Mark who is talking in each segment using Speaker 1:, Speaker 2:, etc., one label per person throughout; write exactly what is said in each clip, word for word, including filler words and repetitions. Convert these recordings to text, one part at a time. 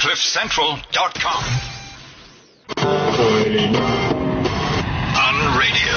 Speaker 1: cliff central dot com. On radio.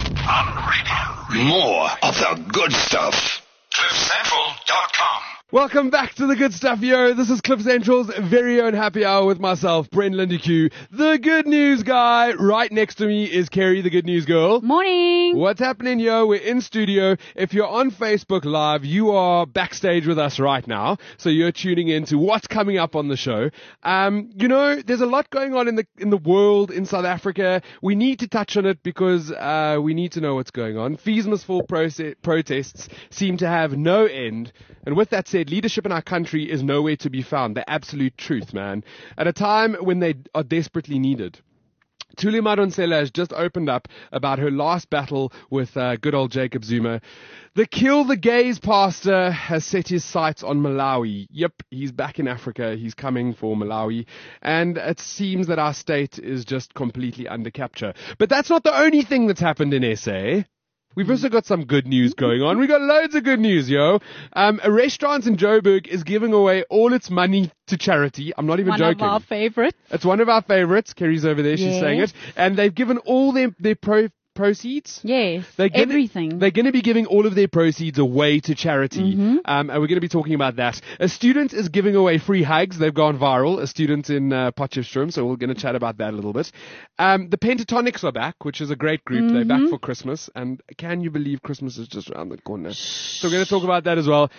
Speaker 1: On radio. More of the good stuff. cliff central dot com.
Speaker 2: Welcome back to the good stuff, yo. This is Cliff Central's very own happy hour with myself, Brent Lindeque, the good news guy. Right next to me is Kerry, the good news girl.
Speaker 3: Morning.
Speaker 2: What's happening, yo? We're in studio. If you're on Facebook Live, you are backstage with us right now. So you're tuning in to what's coming up on the show. Um, you know, there's a lot going on in the in the world, in South Africa. We need to touch on it because uh, we need to know what's going on. Fees Must Fall proce- protests seem to have no end. And with that said, leadership in our country is nowhere to be found. The absolute truth, man. At a time when they are desperately needed. Thuli Madonsela has just opened up about her last battle with uh, good old Jacob Zuma. The Kill the Gays pastor has set his sights on Malawi. Yep, he's back in Africa. He's coming for Malawi. And it seems that our state is just completely under capture. But that's not the only thing that's happened in S A. We've also got some good news going on. We got loads of good news, yo. Um, a restaurant in Joburg is giving away all its money to charity. I'm not even
Speaker 3: one
Speaker 2: joking.
Speaker 3: One of our favorites.
Speaker 2: It's one of our favorites. Kerry's over there. She's
Speaker 3: Yes.
Speaker 2: saying it. And they've given all their, their pro, proceeds.
Speaker 3: Yes,
Speaker 2: They're gonna,
Speaker 3: everything.
Speaker 2: They're going to be giving all of their proceeds away to charity.
Speaker 3: Mm-hmm.
Speaker 2: Um, and we're going to be talking about that. A student is giving away free hugs. They've gone viral. A student in uh, Potchefstroom. So we're going to chat about that a little bit. Um, the Pentatonics are back, which is a great group.
Speaker 3: Mm-hmm.
Speaker 2: They're back for Christmas. And can you believe Christmas is just around the corner? So we're going to talk about that as well.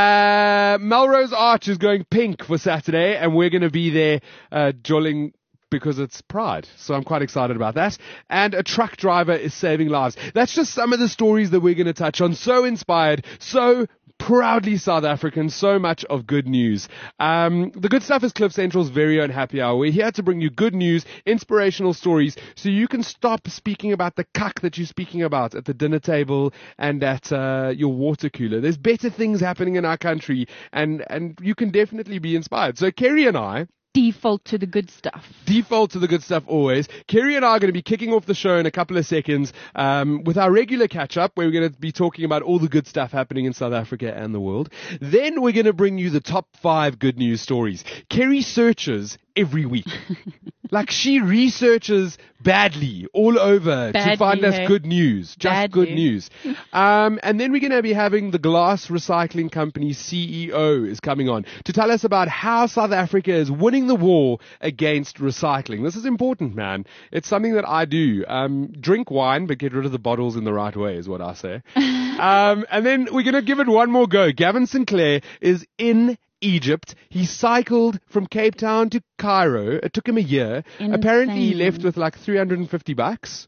Speaker 2: Uh, Melrose Arch is going pink for Saturday. And we're going to be there uh, jolling because it's Pride. So I'm quite excited about that. And a truck driver is saving lives. That's just some of the stories that we're going to touch on. So inspired, so proudly South African, so much of good news. Um, the good stuff is Cliff Central's very own happy hour. We're here to bring you good news, inspirational stories, so you can stop speaking about the cuck that you're speaking about at the dinner table and at uh, your water cooler. There's better things happening in our country, and, and you can definitely be inspired. So Kerry and I,
Speaker 3: Default to the good stuff.
Speaker 2: Default to the good stuff always. Kerry and I are going to be kicking off the show in a couple of seconds um, with our regular catch-up where we're going to be talking about all the good stuff happening in South Africa and the world. Then we're going to bring you the top five good news stories. Kerry searches every week. Like she researches badly all over
Speaker 3: Badly,
Speaker 2: to find us
Speaker 3: hey?
Speaker 2: good news. Just
Speaker 3: Badly.
Speaker 2: good news. Um, and then we're going to be having the Glass Recycling Company C E O is coming on to tell us about how South Africa is winning the war against recycling. This is important, man. It's something that I do. Um, drink wine, but get rid of the bottles in the right way is what I say. um, and then we're going to give it one more go. Gavin Sinclair is in Egypt. He cycled from Cape Town to Cairo. It took him a year.
Speaker 3: Insane.
Speaker 2: Apparently he left with like three hundred fifty bucks.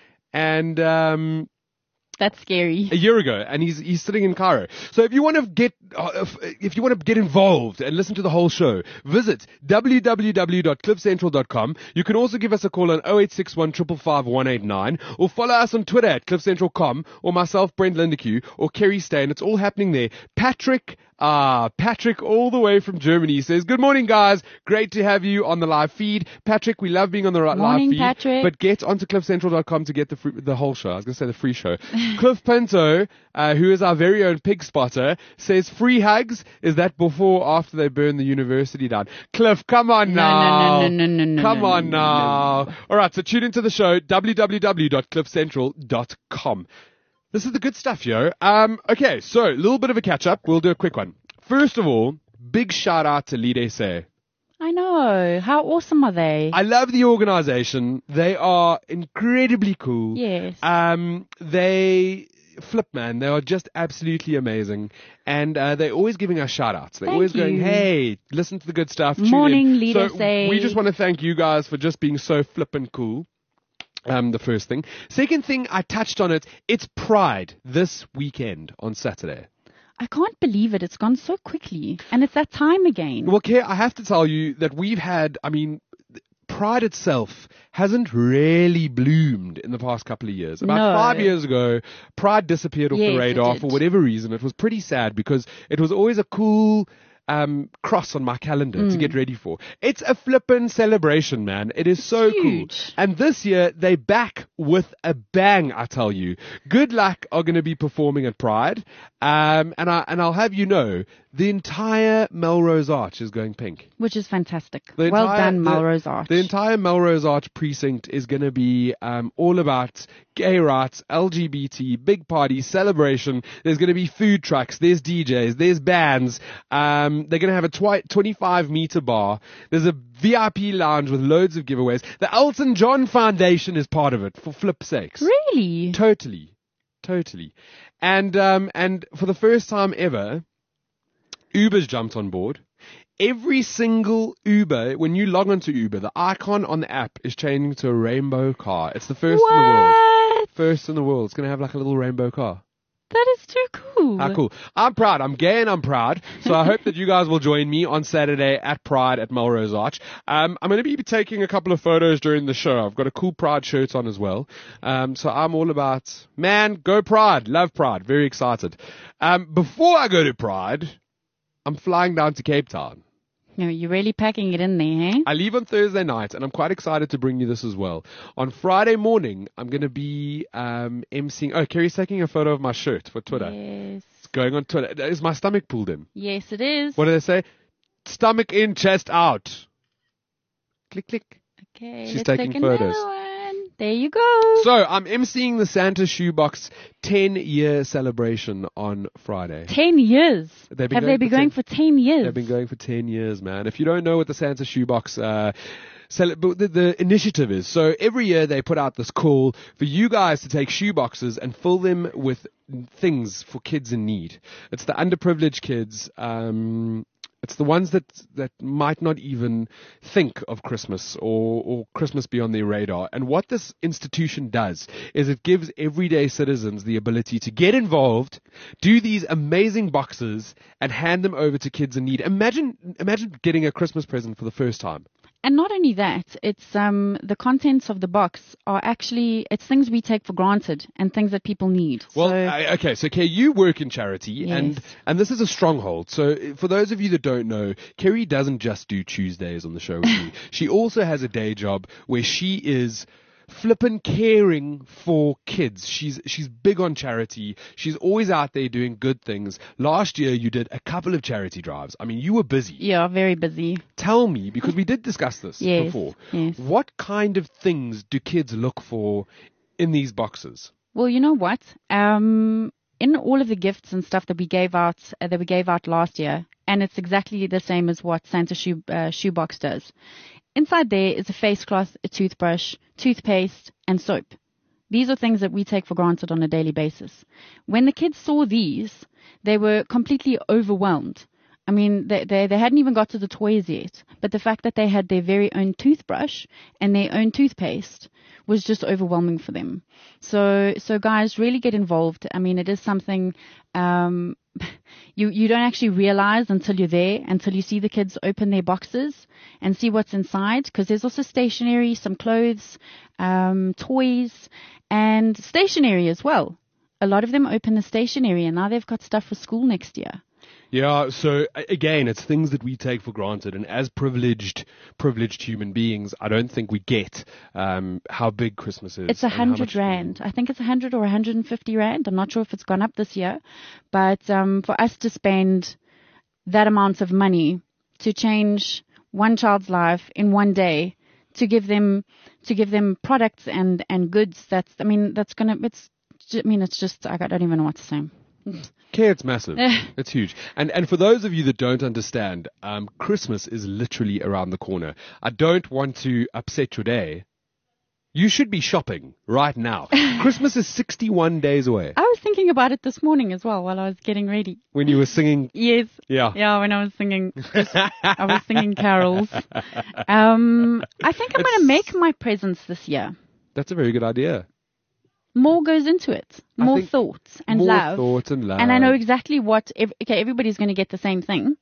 Speaker 2: And um
Speaker 3: That's scary.
Speaker 2: a year ago, and he's he's sitting in Cairo. So if you want to get uh, if, if you want to get involved and listen to the whole show, visit w w w dot cliff central dot com. You can also give us a call on oh eight six one, five five five, one eight nine, or follow us on Twitter at cliff central dot com, or myself, Brent Lindeque, or Kerry Stain. It's all happening there. Patrick. Ah, Patrick all the way from Germany says, good morning, guys. Great to have you on the live feed. Patrick, we love being on the ri- live
Speaker 3: Morning,
Speaker 2: feed.
Speaker 3: Patrick.
Speaker 2: But get onto cliff central dot com to get the free, the whole show. I was going to say the free show. Cliff Pinto, uh, who is our very own pig spotter, says free hugs. Is that before or after they burn the university down? Cliff, come on
Speaker 3: No,
Speaker 2: now.
Speaker 3: no, no, no, no, no,
Speaker 2: Come
Speaker 3: no,
Speaker 2: on
Speaker 3: no,
Speaker 2: now.
Speaker 3: no.
Speaker 2: All right, so tune into the show, w w w dot cliff central dot com. This is the good stuff, yo. Um, okay, so a little bit of a catch-up. We'll do a quick one. First of all, big shout-out to Lead S A.
Speaker 3: I know. How awesome are they?
Speaker 2: I love the organization. They are incredibly cool.
Speaker 3: Yes.
Speaker 2: Um, they flip, man. They are just absolutely amazing. And uh, they're always giving us shout-outs. They're
Speaker 3: Thank
Speaker 2: always going,
Speaker 3: you.
Speaker 2: hey, listen to the good stuff. Tune
Speaker 3: Morning,
Speaker 2: in.
Speaker 3: Lead
Speaker 2: so
Speaker 3: S A.
Speaker 2: we just want to thank you guys for just being so flippin' cool. Um, the first thing. Second thing, I touched on it. It's Pride this weekend on Saturday.
Speaker 3: I can't believe it. It's gone so quickly. And it's that time again.
Speaker 2: Well, Kay, I have to tell you that we've had, I mean, Pride itself hasn't really bloomed in the past couple of years. About
Speaker 3: No.
Speaker 2: five years ago, Pride disappeared off
Speaker 3: Yes,
Speaker 2: the
Speaker 3: it
Speaker 2: radar
Speaker 3: did.
Speaker 2: for whatever reason. It was pretty sad because it was always a cool um, cross on my calendar
Speaker 3: Mm.
Speaker 2: to get ready for. It's a flippin' celebration, man. It is so cool.
Speaker 3: huge.
Speaker 2: And this year, they back with a bang, I tell you. Good Luck are going to be performing at Pride. Um, and, I, and I'll have you know The entire Melrose Arch is going pink.
Speaker 3: Which is fantastic.
Speaker 2: The
Speaker 3: Well
Speaker 2: entire-
Speaker 3: done,
Speaker 2: the-
Speaker 3: Melrose Arch.
Speaker 2: The entire Melrose Arch precinct is going to be um, all about gay rights, L G B T, big party, celebration. There's going to be food trucks. There's D Js. There's bands. Um, they're going to have a twi- twenty-five meter bar. There's a V I P lounge with loads of giveaways. The Elton John Foundation is part of it, for flip's sakes.
Speaker 3: Really?
Speaker 2: Totally. Totally. And um, and for the first time ever, Uber's jumped on board. Every single Uber, when you log onto Uber, the icon on the app is changing to a rainbow car. It's the first in the world.
Speaker 3: What?
Speaker 2: First in the world. It's going to have like a little rainbow car.
Speaker 3: That is too cool.
Speaker 2: Ah, cool. I'm proud. I'm gay and I'm proud. So I hope that you guys will join me on Saturday at Pride at Melrose Arch. Um, I'm going to be taking a couple of photos during the show. I've got a cool Pride shirt on as well. Um, so I'm all about, man, go Pride. Love Pride. Very excited. Um, before I go to Pride, I'm flying down to Cape Town.
Speaker 3: No, you're really packing it in there, eh?
Speaker 2: I leave on Thursday night, and I'm quite excited to bring you this as well. On Friday morning, I'm going to be um, emceeing. Oh, Kerry's taking a photo of my shirt for Twitter.
Speaker 3: Yes.
Speaker 2: It's going on Twitter. Is my stomach pulled in?
Speaker 3: Yes, it is.
Speaker 2: What do they say? Stomach in, chest out. Click, click.
Speaker 3: Okay,
Speaker 2: She's
Speaker 3: let's
Speaker 2: taking
Speaker 3: take
Speaker 2: photos.
Speaker 3: another one. There you go.
Speaker 2: So I'm emceeing the Santa Shoebox ten-year celebration on Friday.
Speaker 3: Ten years.
Speaker 2: They've been
Speaker 3: Have
Speaker 2: going
Speaker 3: they been
Speaker 2: for
Speaker 3: going
Speaker 2: ten
Speaker 3: for ten years?
Speaker 2: They've been going for ten years, man. If you don't know what the Santa Shoebox uh, cele- but the, the initiative is, so every year they put out this call for you guys to take shoeboxes and fill them with things for kids in need. It's the underprivileged kids. Um, It's the ones that, that might not even think of Christmas or, or Christmas be on their radar. And what this institution does is it gives everyday citizens the ability to get involved, do these amazing boxes, and hand them over to kids in need. Imagine, imagine getting a Christmas present for the first time.
Speaker 3: And not only that, it's um, the contents of the box are actually, it's things we take for granted and things that people need.
Speaker 2: Well,
Speaker 3: so,
Speaker 2: I, okay, so Kay, you work in charity,
Speaker 3: Yes.
Speaker 2: and and this is a stronghold. So for those of you that don't know, Kerry doesn't just do Tuesdays on the show with me. She also has a day job where she is flippin' caring for kids. She's she's big on charity. She's always out there doing good things. Last year you did a couple of charity drives. I mean, you were busy.
Speaker 3: yeah, very busy.
Speaker 2: Tell me, because we did discuss this
Speaker 3: Yes,
Speaker 2: before.
Speaker 3: yes.
Speaker 2: What kind of things do kids look for in these boxes?
Speaker 3: Well, you know what? Um, in all of the gifts and stuff that we gave out, uh, that we gave out last year, and it's exactly the same as what Santa shoe, uh, Shoebox does. Inside there is a face cloth, a toothbrush, toothpaste, and soap. These are things that we take for granted on a daily basis. When the kids saw these, they were completely overwhelmed. I mean, they, they, they hadn't even got to the toys yet, but the fact that they had their very own toothbrush and their own toothpaste was just overwhelming for them. So, so guys, really get involved. I mean, it is something, um, you, you don't actually realize until you're there, until you see the kids open their boxes and see what's inside, because there's also stationery, some clothes, um, toys, and stationery as well. A lot of them open the stationery, and now they've got stuff for school next year.
Speaker 2: Yeah, so a- again, it's things that we take for granted, and as privileged, privileged human beings, I don't think we get um, how big Christmas is.
Speaker 3: It's a
Speaker 2: and how
Speaker 3: hundred
Speaker 2: much-
Speaker 3: rand. I think it's a hundred or a hundred and fifty rand. I'm not sure if it's gone up this year, but um, for us to spend that amount of money to change one child's life in one day, to give them to give them products and and goods, that's I mean that's gonna it's I mean it's just I don't even know what to say.
Speaker 2: Okay, it's massive. It's huge. And and for those of you that don't understand, um, Christmas is literally around the corner. I don't want to upset your day. You should be shopping right now. Christmas is sixty-one days away.
Speaker 3: I was thinking about it this morning as well while I was getting ready.
Speaker 2: When you were singing,
Speaker 3: Yes.
Speaker 2: yeah.
Speaker 3: Yeah, when I was singing, just, I was singing carols. Um, I think I'm going to make my presents this year.
Speaker 2: That's a very good idea.
Speaker 3: More goes into it.
Speaker 2: I
Speaker 3: More
Speaker 2: think
Speaker 3: thoughts and
Speaker 2: More
Speaker 3: love.
Speaker 2: thought and love.
Speaker 3: And I know exactly what. Ev- okay, everybody's going to get the same thing.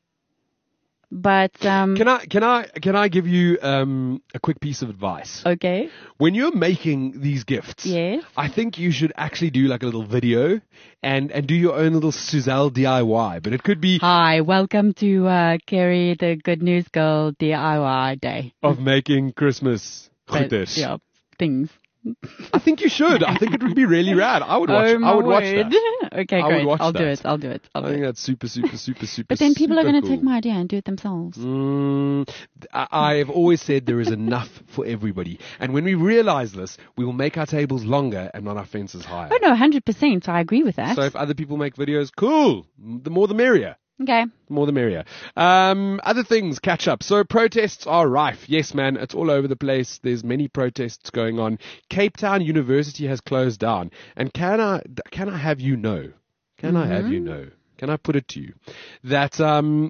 Speaker 3: But um,
Speaker 2: Can I can I can I give you um, a quick piece of advice?
Speaker 3: okay,
Speaker 2: When you're making these gifts,
Speaker 3: yes.
Speaker 2: I think you should actually do like a little video and, and do your own little Suzelle D I Y. But it could be
Speaker 3: Hi, welcome to uh, Kerry the Good News Girl D I Y Day.
Speaker 2: of making Christmas
Speaker 3: But,
Speaker 2: goeders.
Speaker 3: yeah, things.
Speaker 2: I think you should. I think it would be really rad. I would watch.
Speaker 3: Oh, my
Speaker 2: I would watch
Speaker 3: word.
Speaker 2: that.
Speaker 3: Okay,
Speaker 2: I would
Speaker 3: great.
Speaker 2: watch
Speaker 3: I'll do
Speaker 2: that.
Speaker 3: it. I'll do it. I'll
Speaker 2: I
Speaker 3: do
Speaker 2: think
Speaker 3: it.
Speaker 2: that's super, super, super, super.
Speaker 3: But then people are
Speaker 2: super
Speaker 3: going to
Speaker 2: cool.
Speaker 3: take my idea and do it themselves.
Speaker 2: Mm, I- I've always said there is enough for everybody. And when we realize this, we will make our tables longer and not our fences higher.
Speaker 3: Oh no, one hundred percent. I agree with that.
Speaker 2: So if other people make videos, cool. The more the merrier.
Speaker 3: Okay.
Speaker 2: The more the merrier. Um, other things, catch up. So protests are rife. Yes, man, it's all over the place. There's many protests going on. Cape Town University has closed down. And can I, can I have you know, can I have you know, can I put it to you that, um,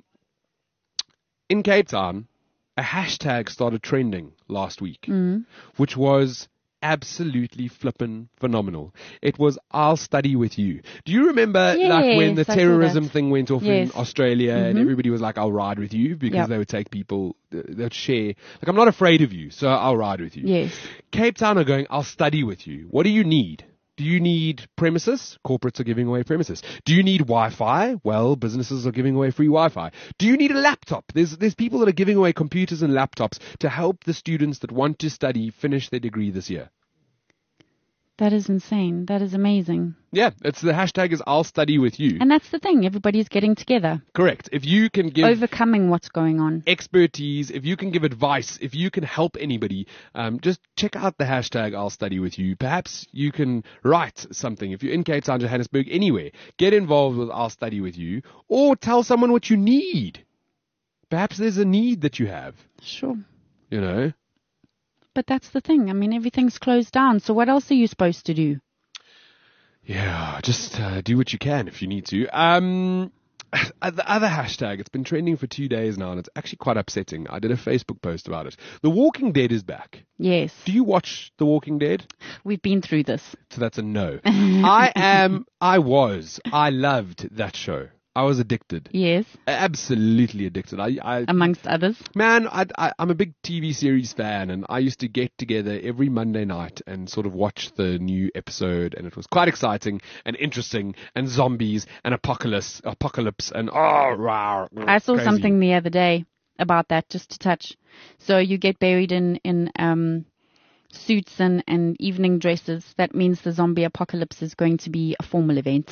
Speaker 2: in Cape Town, a hashtag started trending last week, which was absolutely flippin' phenomenal. It was I'll study with you. Do you remember
Speaker 3: Yes,
Speaker 2: like when the
Speaker 3: I saw
Speaker 2: terrorism
Speaker 3: that.
Speaker 2: thing went off
Speaker 3: Yes.
Speaker 2: in Australia and everybody was like, I'll ride with you because
Speaker 3: Yep.
Speaker 2: they would take people, they'd share. Like, I'm not afraid of you, so I'll ride with you.
Speaker 3: Yes.
Speaker 2: Cape Town are going, I'll study with you. What do you need? Do you need premises? Corporates are giving away premises. Do you need Wi-Fi? Well, businesses are giving away free Wi-Fi. Do you need a laptop? There's there's people that are giving away computers and laptops to help the students that want to study finish their degree this year.
Speaker 3: That is insane. That is amazing.
Speaker 2: Yeah, it's the hashtag is I'll study with you.
Speaker 3: And that's the thing. Everybody's getting together,
Speaker 2: Correct. If you can give
Speaker 3: overcoming what's going on.
Speaker 2: expertise, if you can give advice, if you can help anybody, um, just check out the hashtag I'll study with you. Perhaps you can write something. If you're in Cape Town, Johannesburg, anywhere, get involved with I'll study with you or tell someone what you need. Perhaps there's a need that you have,
Speaker 3: Sure.
Speaker 2: you know.
Speaker 3: But that's the thing. I mean, everything's closed down. So what else are you supposed to do?
Speaker 2: Yeah, just uh, do what you can if you need to. Um, the other hashtag, it's been trending for two days now, and it's actually quite upsetting. I did a Facebook post about it. The Walking Dead is back.
Speaker 3: Yes.
Speaker 2: Do you watch The Walking Dead?
Speaker 3: We've been through this.
Speaker 2: So that's a no. I am, I was, I loved that show. I was addicted.
Speaker 3: Yes.
Speaker 2: Absolutely addicted. I, I
Speaker 3: Amongst others.
Speaker 2: Man, I, I, I'm a big T V series fan, and I used to get together every Monday night and sort of watch the new episode, and it was quite exciting and interesting, and zombies and apocalypse, apocalypse, and oh, rah,
Speaker 3: I saw
Speaker 2: crazy.
Speaker 3: something the other day about that, just to touch. So you get buried in, in um, suits and, and evening dresses. That means the zombie apocalypse is going to be a formal event.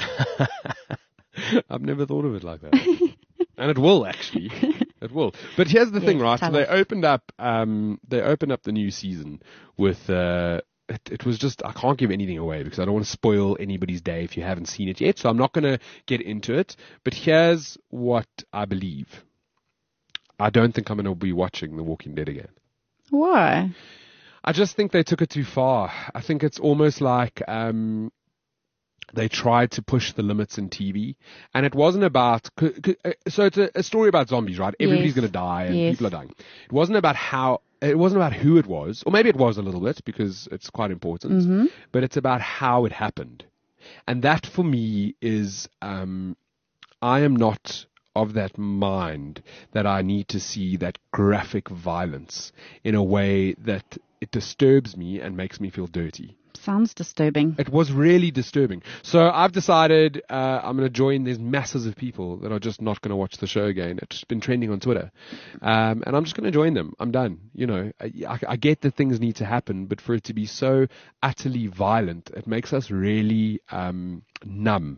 Speaker 2: I've never thought of it like that. And it will, actually. It will. But here's the
Speaker 3: Yes,
Speaker 2: thing, right? So
Speaker 3: tell
Speaker 2: they
Speaker 3: us.
Speaker 2: opened up, um, they opened up the new season with, uh, it, it was just, I can't give anything away because I don't want to spoil anybody's day if you haven't seen it yet. So I'm not going to get into it. But here's what I believe. I don't think I'm going to be watching The Walking Dead again.
Speaker 3: Why?
Speaker 2: I just think they took it too far. I think it's almost like, um, they tried to push the limits in T V, and it wasn't about. c- c- uh, So it's a, a story about zombies, right? Everybody's
Speaker 3: Yes.
Speaker 2: going to die, and
Speaker 3: Yes.
Speaker 2: people are dying. It wasn't about how. It wasn't about who it was, or maybe it was a little bit because it's quite important.
Speaker 3: Mm-hmm.
Speaker 2: But it's about how it happened, and that for me is. Um, I am not of that mind that I need to see that graphic violence in a way that it disturbs me and makes me feel dirty.
Speaker 3: Sounds disturbing.
Speaker 2: It was really disturbing. So I've decided uh, I'm going to join. There's masses of people that are just not going to watch the show again. It's been trending on Twitter. Um, and I'm just going to join them. I'm done. You know, I, I, I get that things need to happen, but for it to be so utterly violent, it makes us really um, numb.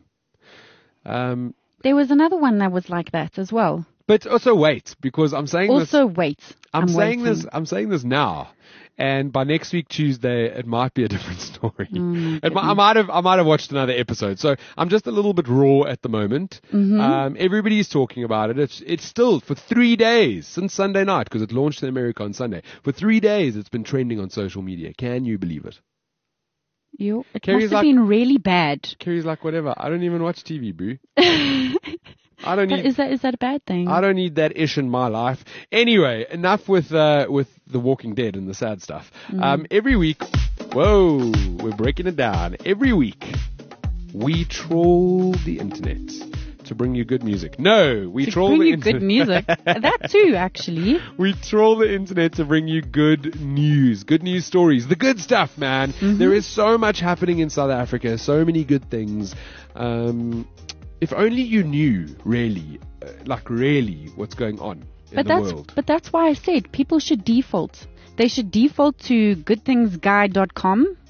Speaker 2: Um,
Speaker 3: There was another one that was like that as well.
Speaker 2: but also wait, because I'm saying this.
Speaker 3: Also, wait.
Speaker 2: I'm,
Speaker 3: I'm
Speaker 2: saying
Speaker 3: waiting.
Speaker 2: this. I'm saying this now, and by next week Tuesday, it might be a different story.
Speaker 3: my
Speaker 2: it might, I might have. I might have watched another episode. So I'm just a little bit raw at the moment.
Speaker 3: Mm-hmm.
Speaker 2: Um, everybody's talking about it. It's it's still for three days since Sunday night because it launched in America on Sunday. For three days, it's been trending on social media. Can you believe it?
Speaker 3: You, it
Speaker 2: Carrie's
Speaker 3: must have
Speaker 2: like-
Speaker 3: been really bad.
Speaker 2: Carrie's like, whatever. I don't even watch T V, boo. I don't
Speaker 3: But
Speaker 2: need.
Speaker 3: is that is that a bad thing?
Speaker 2: I don't need that ish in my life. Anyway, enough with uh, with The Walking Dead and the sad stuff. Um, every week, whoa, we're breaking it down. Every week, we troll the internet to bring you good music. No, we
Speaker 3: to
Speaker 2: troll
Speaker 3: bring
Speaker 2: the
Speaker 3: you
Speaker 2: internet.
Speaker 3: good music. That too, actually.
Speaker 2: We troll the internet to bring you good news, good news stories, the good stuff, man. There is so much happening in South Africa, so many good things. Um, if only you knew, really, uh, like really, what's going on in
Speaker 3: But
Speaker 2: the
Speaker 3: that's
Speaker 2: world.
Speaker 3: but that's why I said people should default. They should default to good things guide dot com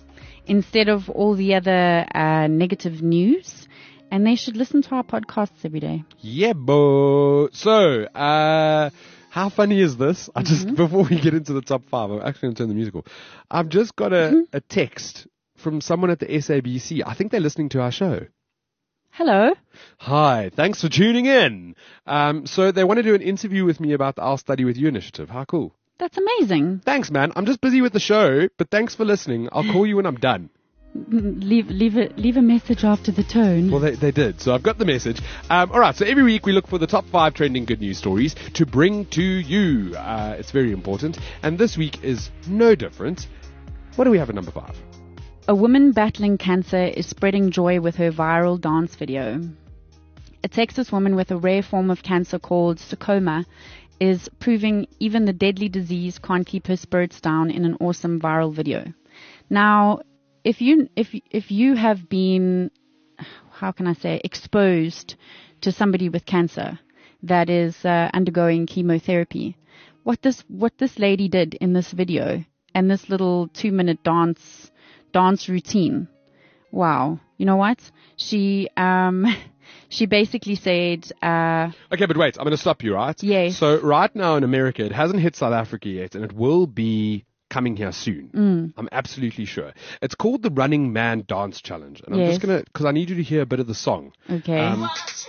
Speaker 3: instead of all the other uh, negative news. And they should listen to our podcasts every day.
Speaker 2: Yeah, bo. So, uh, how funny is this? I just, mm-hmm. before we get into the top five, I'm actually going to turn the music off. I've just got a, mm-hmm. a text from someone at the S A B C. I think they're listening to our show.
Speaker 3: Hello.
Speaker 2: Hi. Thanks for tuning in. Um, so they want to do an interview with me about the I'll Study With You initiative. How cool.
Speaker 3: That's amazing.
Speaker 2: Thanks, man. I'm just busy with the show, but thanks for listening. I'll call you when I'm done.
Speaker 3: Leave, leave, a, leave a message after the tone.
Speaker 2: Well, they, they did, so I've got the message. Um, all right, so every week we look for the top five trending good news stories to bring to you. Uh, it's very important, and this week is no different. What do we have at number five?
Speaker 3: A woman battling cancer is spreading joy with her viral dance video. A Texas woman with a rare form of cancer called sarcoma is proving even the deadly disease can't keep her spirits down in an awesome viral video. Now, If you if if you have been, how can I say, exposed to somebody with cancer that is uh, undergoing chemotherapy, what this what this lady did in this video and this little two minute dance dance routine, wow! You know what? She um she basically said. Uh,
Speaker 2: okay, but wait, I'm going to stop you, right?
Speaker 3: Yes.
Speaker 2: So right now in America, it hasn't hit South Africa yet, and it will be coming here soon.
Speaker 3: Mm.
Speaker 2: I'm absolutely sure. It's called the Running Man Dance Challenge. And I'm
Speaker 3: yes.
Speaker 2: just going to, because I need you to hear a bit of the song.
Speaker 3: Okay. Um,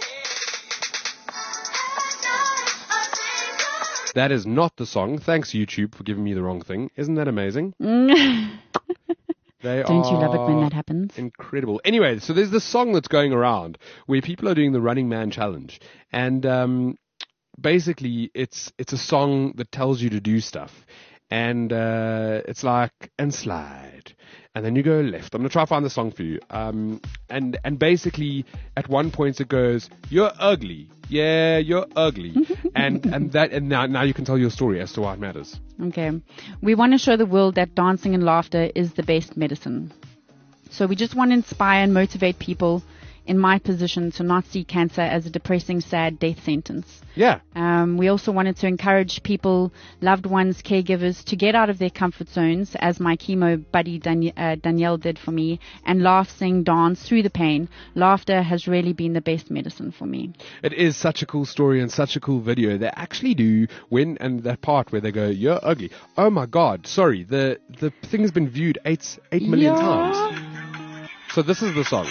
Speaker 2: that is not the song. Thanks, YouTube, for giving me the wrong thing. Isn't that amazing? They
Speaker 3: Don't you love it when that happens?
Speaker 2: Incredible. Anyway, so there's this song that's going around where people are doing the Running Man Challenge. And um, basically, it's it's a song that tells you to do stuff. And uh, it's like, and slide. And then you go left. I'm going to try to find the song for you. Um, and, and basically, at one point it goes, you're ugly. Yeah, you're ugly. and and that and now, now you can tell your story as to why it matters.
Speaker 3: Okay. We want to show the world that dancing and laughter is the best medicine. So we just want to inspire and motivate people in my position to not see cancer as a depressing, sad death sentence.
Speaker 2: Yeah.
Speaker 3: Um, we also wanted to encourage people, loved ones, caregivers, to get out of their comfort zones, as my chemo buddy Dan- uh, Danielle did for me, and laugh, sing, dance through the pain. Laughter has really been the best medicine for me.
Speaker 2: It is such a cool story and such a cool video. They actually do, when, and that part where they go, you're ugly. Oh my God, sorry, the, the thing has been viewed eight, eight million
Speaker 3: yeah.
Speaker 2: times. So this is the song.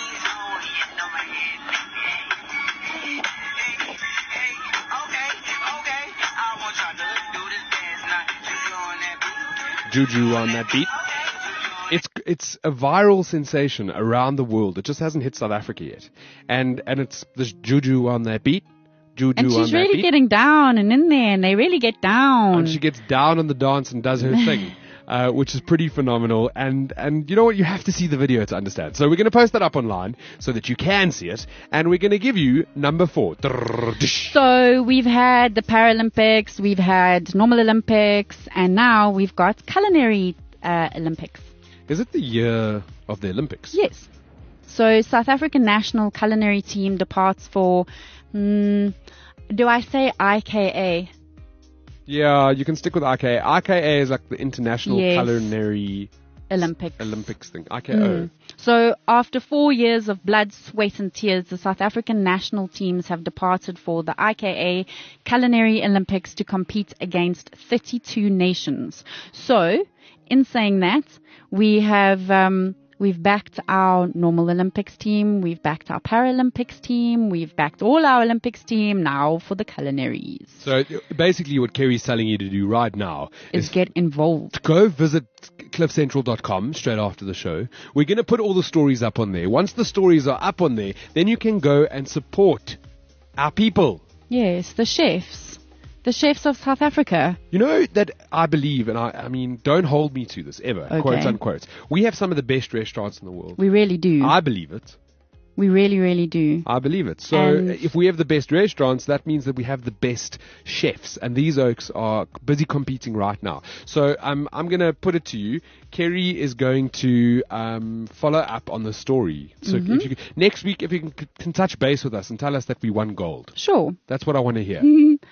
Speaker 2: Juju on that beat. It's it's a viral sensation around the world. It just hasn't hit South Africa yet. And and it's this Juju on that beat. Juju
Speaker 3: and
Speaker 2: on that
Speaker 3: she's really
Speaker 2: beat.
Speaker 3: getting down and in there, and they really get down.
Speaker 2: And she gets down on the dance and does her thing. Uh, which is pretty phenomenal. And, and you know what? You have to see the video to understand. So we're going to post that up online so that you can see it. And we're going to give you number four.
Speaker 3: So we've had the Paralympics, we've had normal Olympics, and now we've got culinary uh, Olympics.
Speaker 2: Is it the year of the Olympics?
Speaker 3: Yes. So South African national culinary team departs for, um, do I say I K A?
Speaker 2: Yeah, you can stick with I K A. I K A is like the International
Speaker 3: yes.
Speaker 2: Culinary
Speaker 3: Olympics.
Speaker 2: Olympics thing. I K O.
Speaker 3: Mm. So after four years of blood, sweat and tears, the South African national teams have departed for the I K A Culinary Olympics to compete against thirty-two nations. So, in saying that, we have... Um, We've backed our normal Olympics team. We've backed our Paralympics team. We've backed all our Olympics team now for the culinaries.
Speaker 2: So basically what Kerry's telling you to do right now
Speaker 3: is, is get involved.
Speaker 2: Go visit cliff central dot com straight after the show. We're going to put all the stories up on there. Once the stories are up on there, then you can go and support our people.
Speaker 3: Yes, the chefs. The chefs of South Africa.
Speaker 2: You know that I believe, and I, I mean, don't hold me to this ever,
Speaker 3: okay.
Speaker 2: quote unquote. We have some of the best restaurants in the world.
Speaker 3: We really do.
Speaker 2: I believe it.
Speaker 3: We really, really do.
Speaker 2: I believe it. So
Speaker 3: and
Speaker 2: if we have the best restaurants, that means that we have the best chefs. And these oaks are busy competing right now. So um, I'm going to put it to you. Kerry is going to um, follow up on the story. So
Speaker 3: mm-hmm.
Speaker 2: if you can, next week, if you can, can touch base with us and tell us that we won gold.
Speaker 3: Sure.
Speaker 2: That's what I want to hear.
Speaker 3: Mm-hmm.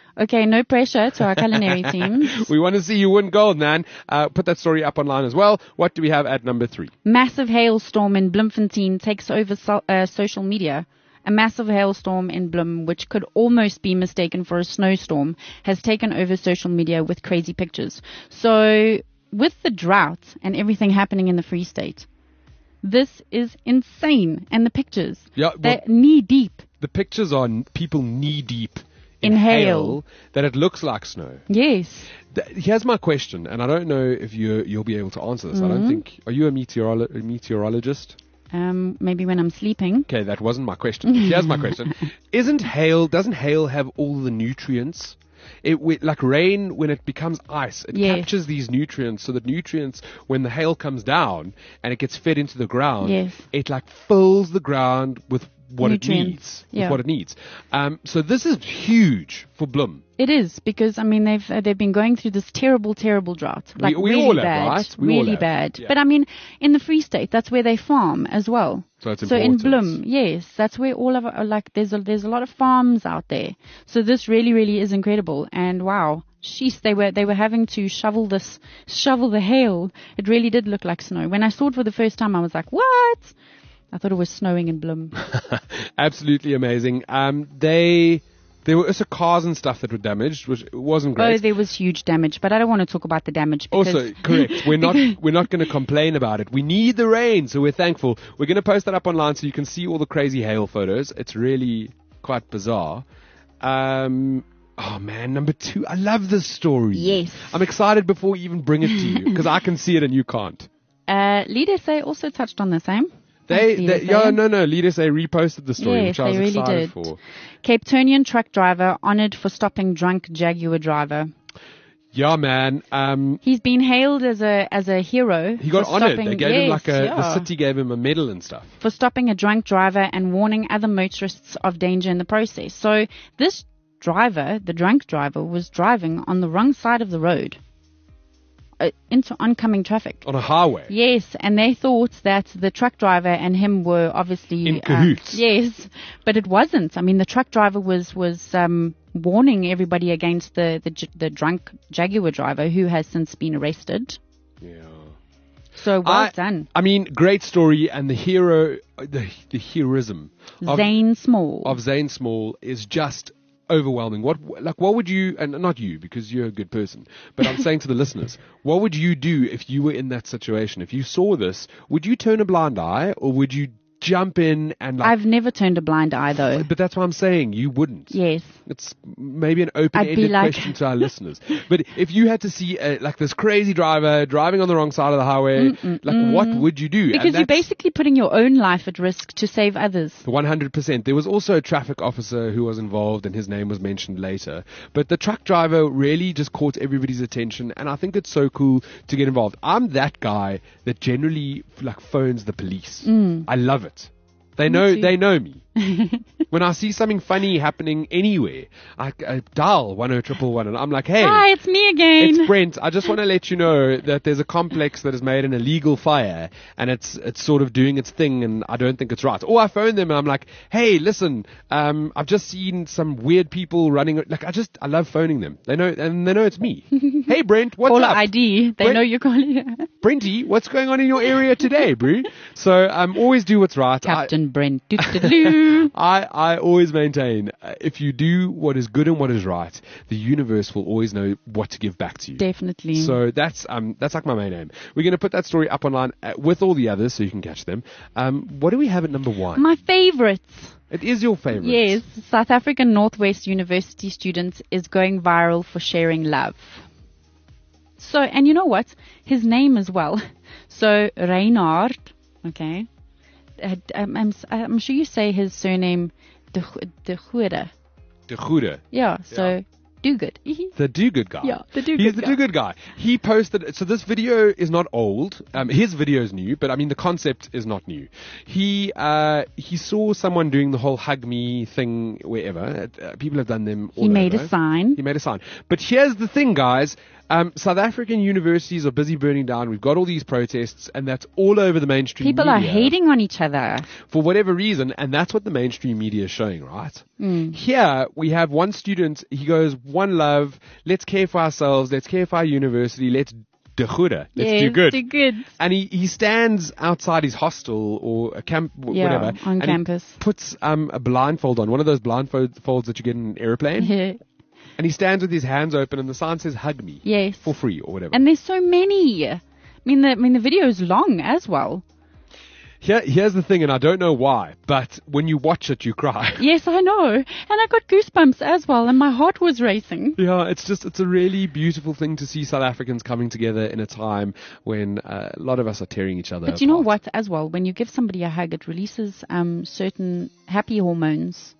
Speaker 3: Okay, no pressure to our culinary teams.
Speaker 2: We want to see you win gold, man. Uh, put that story up online as well. What do we have at number three?
Speaker 3: Massive hailstorm in Bloemfontein takes over so, uh, social media. A massive hailstorm in Bloem, which could almost be mistaken for a snowstorm, has taken over social media with crazy pictures. So, with the drought and everything happening in the Free State, this is insane. And the pictures,
Speaker 2: Yeah, well,
Speaker 3: they're knee deep.
Speaker 2: the pictures are n- people knee deep in,
Speaker 3: In
Speaker 2: hail,
Speaker 3: hail.
Speaker 2: that it looks like snow.
Speaker 3: Yes.
Speaker 2: Th- Here's my question, and I don't know if you you'll be able to answer this. I
Speaker 3: Mm-hmm.
Speaker 2: don't think. Are you a, meteorolo- a meteorologist?
Speaker 3: Um, maybe when I'm sleeping.
Speaker 2: Okay, that wasn't my question. Here's my question: Isn't hail? Doesn't hail have all the nutrients? It wi- like rain, when it becomes ice, it
Speaker 3: Yes.
Speaker 2: captures these nutrients. So the nutrients, when the hail comes down and it gets fed into the ground,
Speaker 3: Yes.
Speaker 2: it like fills the ground with what it
Speaker 3: Nutrients.
Speaker 2: needs.
Speaker 3: Yeah.
Speaker 2: With what it needs. Um, so this is huge for Bloem.
Speaker 3: It is, because I mean they've uh, they've been going through this terrible, terrible drought,
Speaker 2: We-
Speaker 3: like
Speaker 2: we
Speaker 3: really
Speaker 2: all have,
Speaker 3: bad,
Speaker 2: right? We all
Speaker 3: really
Speaker 2: have.
Speaker 3: bad.
Speaker 2: Yeah.
Speaker 3: But I mean, in the Free State, that's where they farm as well.
Speaker 2: So it's
Speaker 3: So in
Speaker 2: important.
Speaker 3: Bloem, yes, that's where all of our, like there's a there's a lot of farms out there. So this really, really is incredible. And wow, sheesh, they were they were having to shovel this shovel the hail. It really did look like snow. When I saw it for the first time, I was like, what? I thought it was snowing in Bloem.
Speaker 2: Absolutely amazing. Um, they there were also cars and stuff that were damaged, which wasn't
Speaker 3: Oh,
Speaker 2: great.
Speaker 3: there was huge damage, but I don't want to talk about the damage because
Speaker 2: Also, correct. We're not we're not going to complain about it. We need the rain, so we're thankful. We're going to post that up online so you can see all the crazy hail photos. It's really quite bizarre. Um, oh man, number two. I love this story.
Speaker 3: Yes.
Speaker 2: I'm excited before we even bring it to you because I can see it and you can't.
Speaker 3: uh, Lead S A also touched on the same.
Speaker 2: They,
Speaker 3: Thanks,
Speaker 2: they
Speaker 3: Lead S A.
Speaker 2: yeah, no, no. Lead S A reposted the story,
Speaker 3: Yes,
Speaker 2: which I was
Speaker 3: they really
Speaker 2: excited
Speaker 3: did.
Speaker 2: for.
Speaker 3: Cape Townian truck driver honored for stopping drunk Jaguar driver.
Speaker 2: Yeah, man. Um,
Speaker 3: He's been hailed as a as a hero.
Speaker 2: he got
Speaker 3: for
Speaker 2: honored.
Speaker 3: stopping-
Speaker 2: They gave him
Speaker 3: yes,
Speaker 2: like a. The
Speaker 3: yeah,
Speaker 2: city gave him a medal and stuff.
Speaker 3: for stopping a drunk driver and warning other motorists of danger in the process. So this driver, the drunk driver, was driving on the wrong side of the road uh, into oncoming traffic.
Speaker 2: On a highway.
Speaker 3: Yes, and they thought that the truck driver and him were obviously
Speaker 2: In
Speaker 3: uh,
Speaker 2: cahoots.
Speaker 3: yes, but it wasn't. I mean, the truck driver was was um, warning everybody against the the, j- the drunk Jaguar driver, who has since been arrested.
Speaker 2: Yeah.
Speaker 3: So well
Speaker 2: I,
Speaker 3: done,
Speaker 2: I mean, great story, and the hero, the the heroism of,
Speaker 3: Zane Small.
Speaker 2: of Zane Small is just overwhelming. What like what would you, and not you because you're a good person, but I'm saying to the listeners, what would you do if you were in that situation? If you saw this, would you turn a blind eye or would you jump in and like?
Speaker 3: I've never turned a blind eye though.
Speaker 2: But that's what I'm saying. You wouldn't.
Speaker 3: Yes.
Speaker 2: It's maybe an
Speaker 3: I'd
Speaker 2: open-ended
Speaker 3: be like-
Speaker 2: question to our listeners. But if you had to see uh, like this crazy driver driving on the wrong side of the highway, like what would you do? And
Speaker 3: Because you're
Speaker 2: that's
Speaker 3: basically putting your own life at risk to save others.
Speaker 2: one hundred percent. There was also a traffic officer who was involved, and his name was mentioned later. But the truck driver really just caught everybody's attention, and I think it's so cool to get involved. I'm that guy that generally like phones the police. I love it. They know
Speaker 3: too.
Speaker 2: they know me. When I see something funny happening anywhere, I, I dial one oh triple one, and I'm like, hey.
Speaker 3: Hi, it's me again.
Speaker 2: It's Brent. I just want to let you know that there's a complex that has made an illegal fire, and it's it's sort of doing its thing, and I don't think it's right. Or I phone them and I'm like, hey, listen, um, I've just seen some weird people running. Like I just I love phoning them. They know, and they know it's me. Hey, Brent, what's
Speaker 3: Caller
Speaker 2: up?
Speaker 3: I D. They
Speaker 2: Brent-
Speaker 3: know you're calling.
Speaker 2: Brenty, what's going on in your area today, bro? So um, always do what's right. I-
Speaker 3: Captain Brent. Doo-doo-doo.
Speaker 2: I, I always maintain uh, if you do what is good and what is right, the universe will always know what to give back to you.
Speaker 3: Definitely.
Speaker 2: So that's um that's like my main aim. We're going to put that story up online uh, with all the others so you can catch them. Um, what do we have at number one?
Speaker 3: My favorites.
Speaker 2: It is your favorite.
Speaker 3: Yes, South African Northwest University student is going viral for sharing love. So, and you know what? His name as well. So, Reinhard, okay. Uh, I'm, I'm, I'm sure you say his surname, De, De Goede.
Speaker 2: De Goede.
Speaker 3: Yeah, so,
Speaker 2: Yeah.
Speaker 3: do good.
Speaker 2: The do-good guy.
Speaker 3: Yeah, the do-good
Speaker 2: He's the
Speaker 3: guy.
Speaker 2: do-good guy. He posted, so this video is not old. Um, his video is new, but I mean the concept is not new. He uh, he saw someone doing the whole hug me thing wherever. Uh, people have done them all
Speaker 3: He made
Speaker 2: over.
Speaker 3: a sign.
Speaker 2: He made a sign. But here's the thing, guys. Um, South African universities are busy burning down. We've got all these protests, and that's all over the mainstream
Speaker 3: People
Speaker 2: media.
Speaker 3: are hating on each other.
Speaker 2: For whatever reason, and that's what the mainstream media is showing, right?
Speaker 3: Mm.
Speaker 2: Here, we have one student, he goes, one love, let's care for ourselves, let's care for our university, let's do good. Let's
Speaker 3: yes,
Speaker 2: do good.
Speaker 3: do good.
Speaker 2: And he, he stands outside his hostel or a camp, w-
Speaker 3: Yeah,
Speaker 2: whatever.
Speaker 3: on
Speaker 2: and
Speaker 3: campus.
Speaker 2: He puts um, a blindfold on, one of those blindfolds that you get in an airplane.
Speaker 3: Yeah.
Speaker 2: And he stands with his hands open, and the sign says, hug me.
Speaker 3: Yes.
Speaker 2: For free or whatever.
Speaker 3: And there's so many. I mean, the, I mean, the video is long as well.
Speaker 2: Here, here's the thing, and I don't know why, but when you watch it, you cry.
Speaker 3: Yes, I know. And I got goosebumps as well, and my heart was racing.
Speaker 2: Yeah, it's just, it's a really beautiful thing to see South Africans coming together in a time when uh, a lot of us are tearing each other
Speaker 3: But you know
Speaker 2: apart.
Speaker 3: what, as well, when you give somebody a hug, it releases um, certain happy hormones.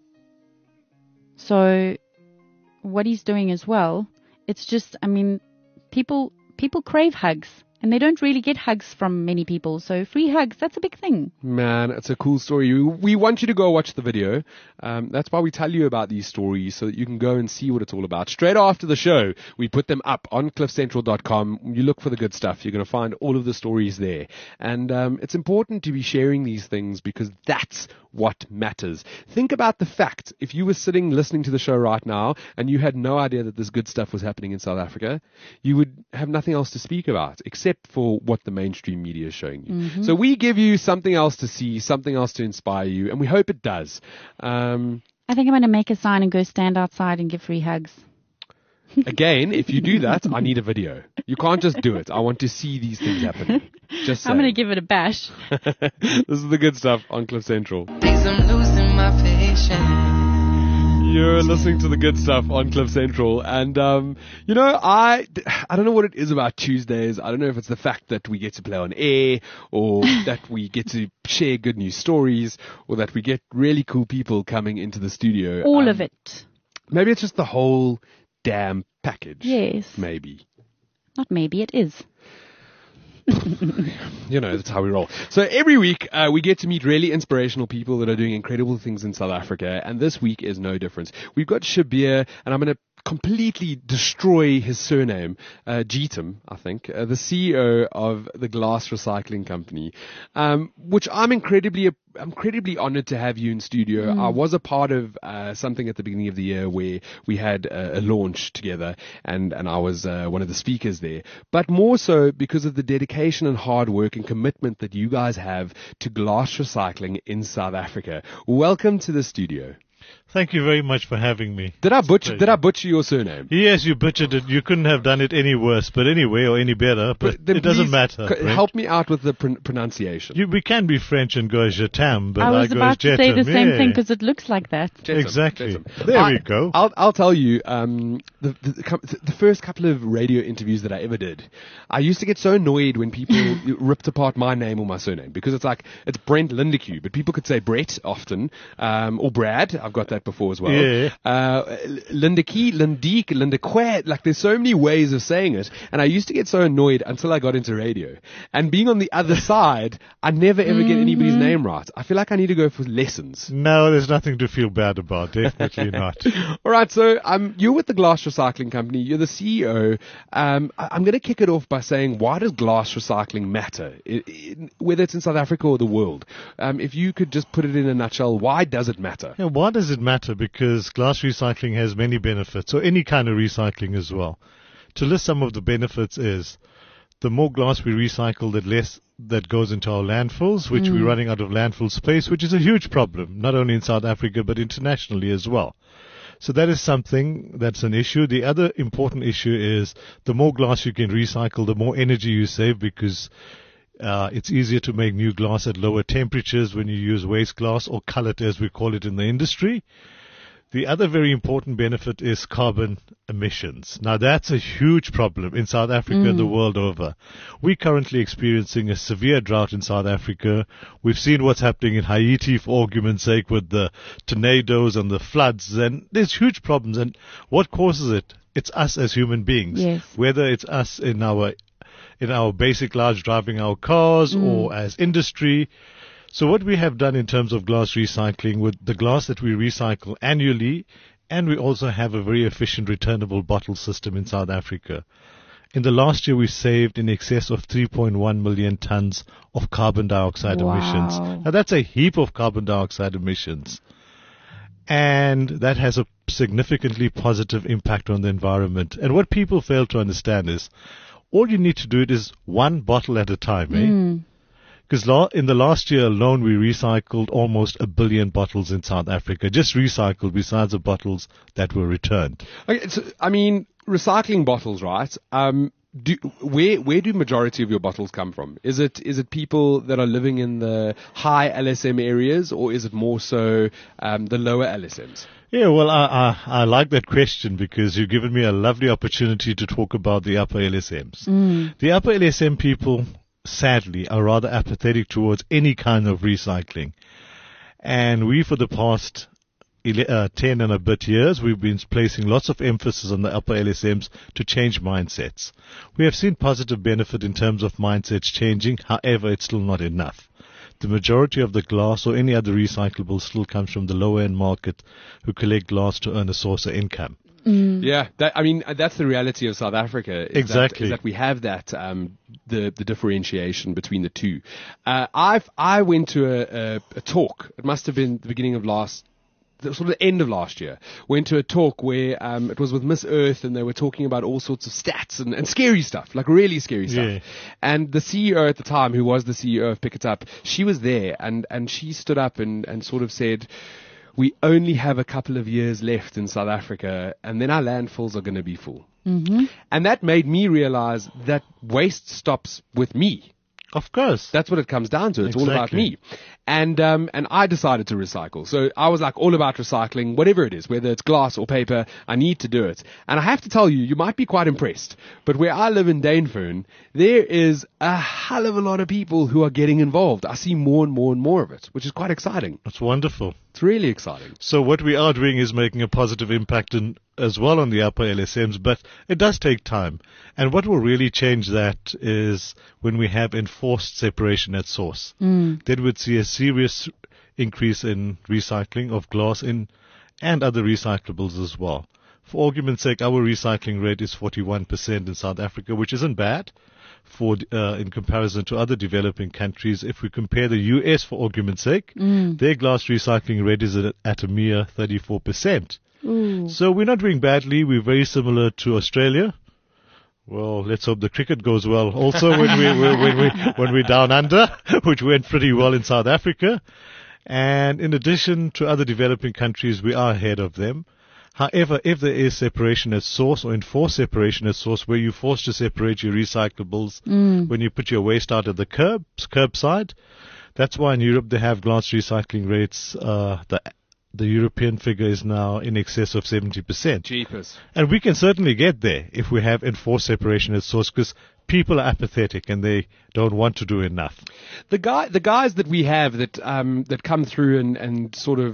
Speaker 3: So what he's doing as well, it's just, I mean, people people crave hugs. And they don't really get hugs from many people. So free hugs, that's a big thing.
Speaker 2: Man, it's a cool story. We, we want you to go watch the video. Um, that's why we tell you about these stories, so that you can go and see what it's all about. Straight after the show, we put them up on cliff central dot com. You look for the good stuff. You're going to find all of the stories there. And um, it's important to be sharing these things because that's what matters. Think about the fact, if you were sitting listening to the show right now and you had no idea that this good stuff was happening in South Africa, you would have nothing else to speak about except for what the mainstream media is showing you.
Speaker 3: Mm-hmm.
Speaker 2: So we give you something else to see, something else to inspire you, and we hope it does. Um,
Speaker 3: I think I'm going to make a sign and go stand outside and give free hugs.
Speaker 2: again, if you do that, I need a video. You can't just do it. I want to see these things happening. Just saying.
Speaker 3: I'm going to give it a bash.
Speaker 2: This is the good stuff on Cliff Central.
Speaker 4: Thinks I'm losing my patience.
Speaker 2: You're listening to the good stuff on Cliff Central, and um, you know, I I don't know what it is about Tuesdays. I don't know if it's the fact that we get to play on air, or that we get to share good news stories, or that we get really cool people coming into the studio.
Speaker 3: All
Speaker 2: Um,
Speaker 3: of it.
Speaker 2: Maybe it's just the whole damn package.
Speaker 3: Yes.
Speaker 2: Maybe.
Speaker 3: Not maybe, it is.
Speaker 2: You know, that's how we roll. So every week, uh, we get to meet really inspirational people that are doing incredible things in South Africa, and this week is no different. We've got Shabir, and I'm going to completely destroy his surname, uh, Jeetam, I think, uh, the C E O of the Glass Recycling Company, um, which I'm incredibly, I'm incredibly honored to have you in studio. I was a part of uh, something at the beginning of the year where we had a, a launch together, and, and I was uh, one of the speakers there, but more so because of the dedication and hard work and commitment that you guys have to glass recycling in South Africa. Welcome to the studio.
Speaker 5: Thank you very much for having me.
Speaker 2: Did I butcher, did I butcher your surname?
Speaker 5: Yes, you butchered it. You couldn't have done it any worse, but anyway, or any better. But,
Speaker 2: then
Speaker 5: it doesn't
Speaker 2: please
Speaker 5: matter.
Speaker 2: c-
Speaker 5: Brent.
Speaker 2: Help me out with the pron- pronunciation.
Speaker 5: You, we can be French and go as Jetam, but
Speaker 3: I was
Speaker 5: go
Speaker 3: about
Speaker 5: as
Speaker 3: to say the
Speaker 5: Jetam.
Speaker 3: same
Speaker 5: Yeah.
Speaker 3: thing because it looks like that.
Speaker 2: Jetam,
Speaker 5: Exactly.
Speaker 2: Jetam.
Speaker 5: There
Speaker 2: I-
Speaker 5: we go.
Speaker 2: I'll, I'll tell you, um, the, the, the, com- the first couple of radio interviews that I ever did, I used to get so annoyed when people ripped apart my name or my surname because it's like, it's Brent Lindeque, but people could say Brett often, um, or Brad. I've got that before as well.
Speaker 5: Yeah.
Speaker 2: Uh, Lindeque, Lindeque, Lindeque, like there's so many ways of saying it, and I used to get so annoyed until I got into radio. And being on the other side, I never ever get anybody's name right. I feel like I need to go for lessons.
Speaker 5: No, there's nothing to feel bad about. Definitely not.
Speaker 2: All right, so um, you're with the Glass Recycling Company. You're the C E O. Um, I- I'm going to kick it off by saying, why does glass recycling matter, I- I- whether it's in South Africa or the world? Um, if you could just put it in a nutshell, why does it matter?
Speaker 5: Yeah, why does it matter? Because glass recycling has many benefits, or any kind of recycling as well. To list some of the benefits is, the more glass we recycle, the less that goes into our landfills, which we're running out of landfill space, which is a huge problem, not only in South Africa, but internationally as well. So that is something that's an issue. The other important issue is, the more glass you can recycle, the more energy you save, because uh, it's easier to make new glass at lower temperatures when you use waste glass, or cullet as we call it in the industry. The other very important benefit is carbon emissions. Now that's a huge problem in South Africa and the world over. We're currently experiencing a severe drought in South Africa. We've seen what's happening in Haiti, for argument's sake, with the tornadoes and the floods, and there's huge problems. And what causes it? It's us as human beings.
Speaker 3: Yes.
Speaker 5: Whether it's us in our in our basic lives driving our cars, or as industry. So what we have done in terms of glass recycling, with the glass that we recycle annually And we also have a very efficient returnable bottle system in South Africa. In the last year, we saved in excess of three point one million tons of carbon dioxide
Speaker 3: Wow.
Speaker 5: emissions. Now, that's a heap of carbon dioxide emissions. And that has a significantly positive impact on the environment. And what people fail to understand is all you need to do it is one bottle at a time, eh? Because la- in the last year alone, we recycled almost a billion bottles in South Africa, just recycled besides the bottles that were returned.
Speaker 2: Okay, so, I mean, recycling bottles, right? Um, do, where where do majority of your bottles come from? Is it is it people that are living in the high L S M areas, or is it more so um, the lower L S Ms?
Speaker 5: Yeah, well, I, I, I like that question because you've given me a lovely opportunity to talk about the upper L S Ms.
Speaker 3: Mm.
Speaker 5: The upper L S M people, sadly, are rather apathetic towards any kind of recycling. And we, for the past uh, ten and a bit years, we've been placing lots of emphasis on the upper L S Ms to change mindsets. We have seen positive benefit in terms of mindsets changing. However, it's still not enough. The majority of the glass or any other recyclable still comes from the lower end market who collect glass to earn a source of income.
Speaker 2: Yeah, that, I mean, that's the reality of South Africa. Is
Speaker 5: Exactly.
Speaker 2: That, is that we have that, um, the, the differentiation between the two. Uh, I've, I went to a, a, a talk. It must have been the beginning of last, the, sort of the end of last year. Went to a talk where, um, it was with Miss Earth and they were talking about all sorts of stats and, and scary stuff, like really scary stuff.
Speaker 5: Yeah.
Speaker 2: And the C E O at the time, who was the C E O of Pick It Up, she was there and, and she stood up and, and sort of said, we only have a couple of years left in South Africa, and then our landfills are going to be full.
Speaker 3: Mm-hmm.
Speaker 2: And that made me realize that waste stops with me.
Speaker 5: Of course.
Speaker 2: That's what it comes down to. It's all about
Speaker 5: Exactly.
Speaker 2: me. And um, and I decided to recycle. So I was like all about recycling, whatever it is, whether it's glass or paper, I need to do it. And I have to tell you, you might be quite impressed, but where I live in Dainfern, there is a hell of a lot of people who are getting involved. I see more and more and more of it, which is quite exciting.
Speaker 5: That's wonderful.
Speaker 2: It's really exciting.
Speaker 5: So what we are doing is making a positive impact in, as well on the upper L S Ms, but it does take time. And what will really change that is when we have enforced separation at source.
Speaker 3: Mm.
Speaker 5: Then we'd see a serious increase in recycling of glass in, and other recyclables as well. For argument's sake, our recycling rate is forty-one percent in South Africa, which isn't bad for uh, in comparison to other developing countries. If we compare the U S, for argument's sake,
Speaker 3: Mm.
Speaker 5: their glass recycling rate is at, at a mere thirty-four percent.
Speaker 3: Ooh.
Speaker 5: So we're not doing badly. We're very similar to Australia. Well, let's hope the cricket goes well. Also, when we when we when we're down under, which went pretty well in South Africa, and in addition to other developing countries, we are ahead of them. However, if there is separation at source or enforced separation at source, where you're forced to separate your recyclables
Speaker 3: Mm.
Speaker 5: when you put your waste out at the curb curbside, that's why in Europe they have glass recycling rates. Uh, the the European figure is now in excess of seventy percent.
Speaker 2: Jeepers.
Speaker 5: And we can certainly get there if we have enforced separation at source, because people are apathetic and they don't want to do enough.
Speaker 2: The guy, the guys that we have that um, that come through and, and sort of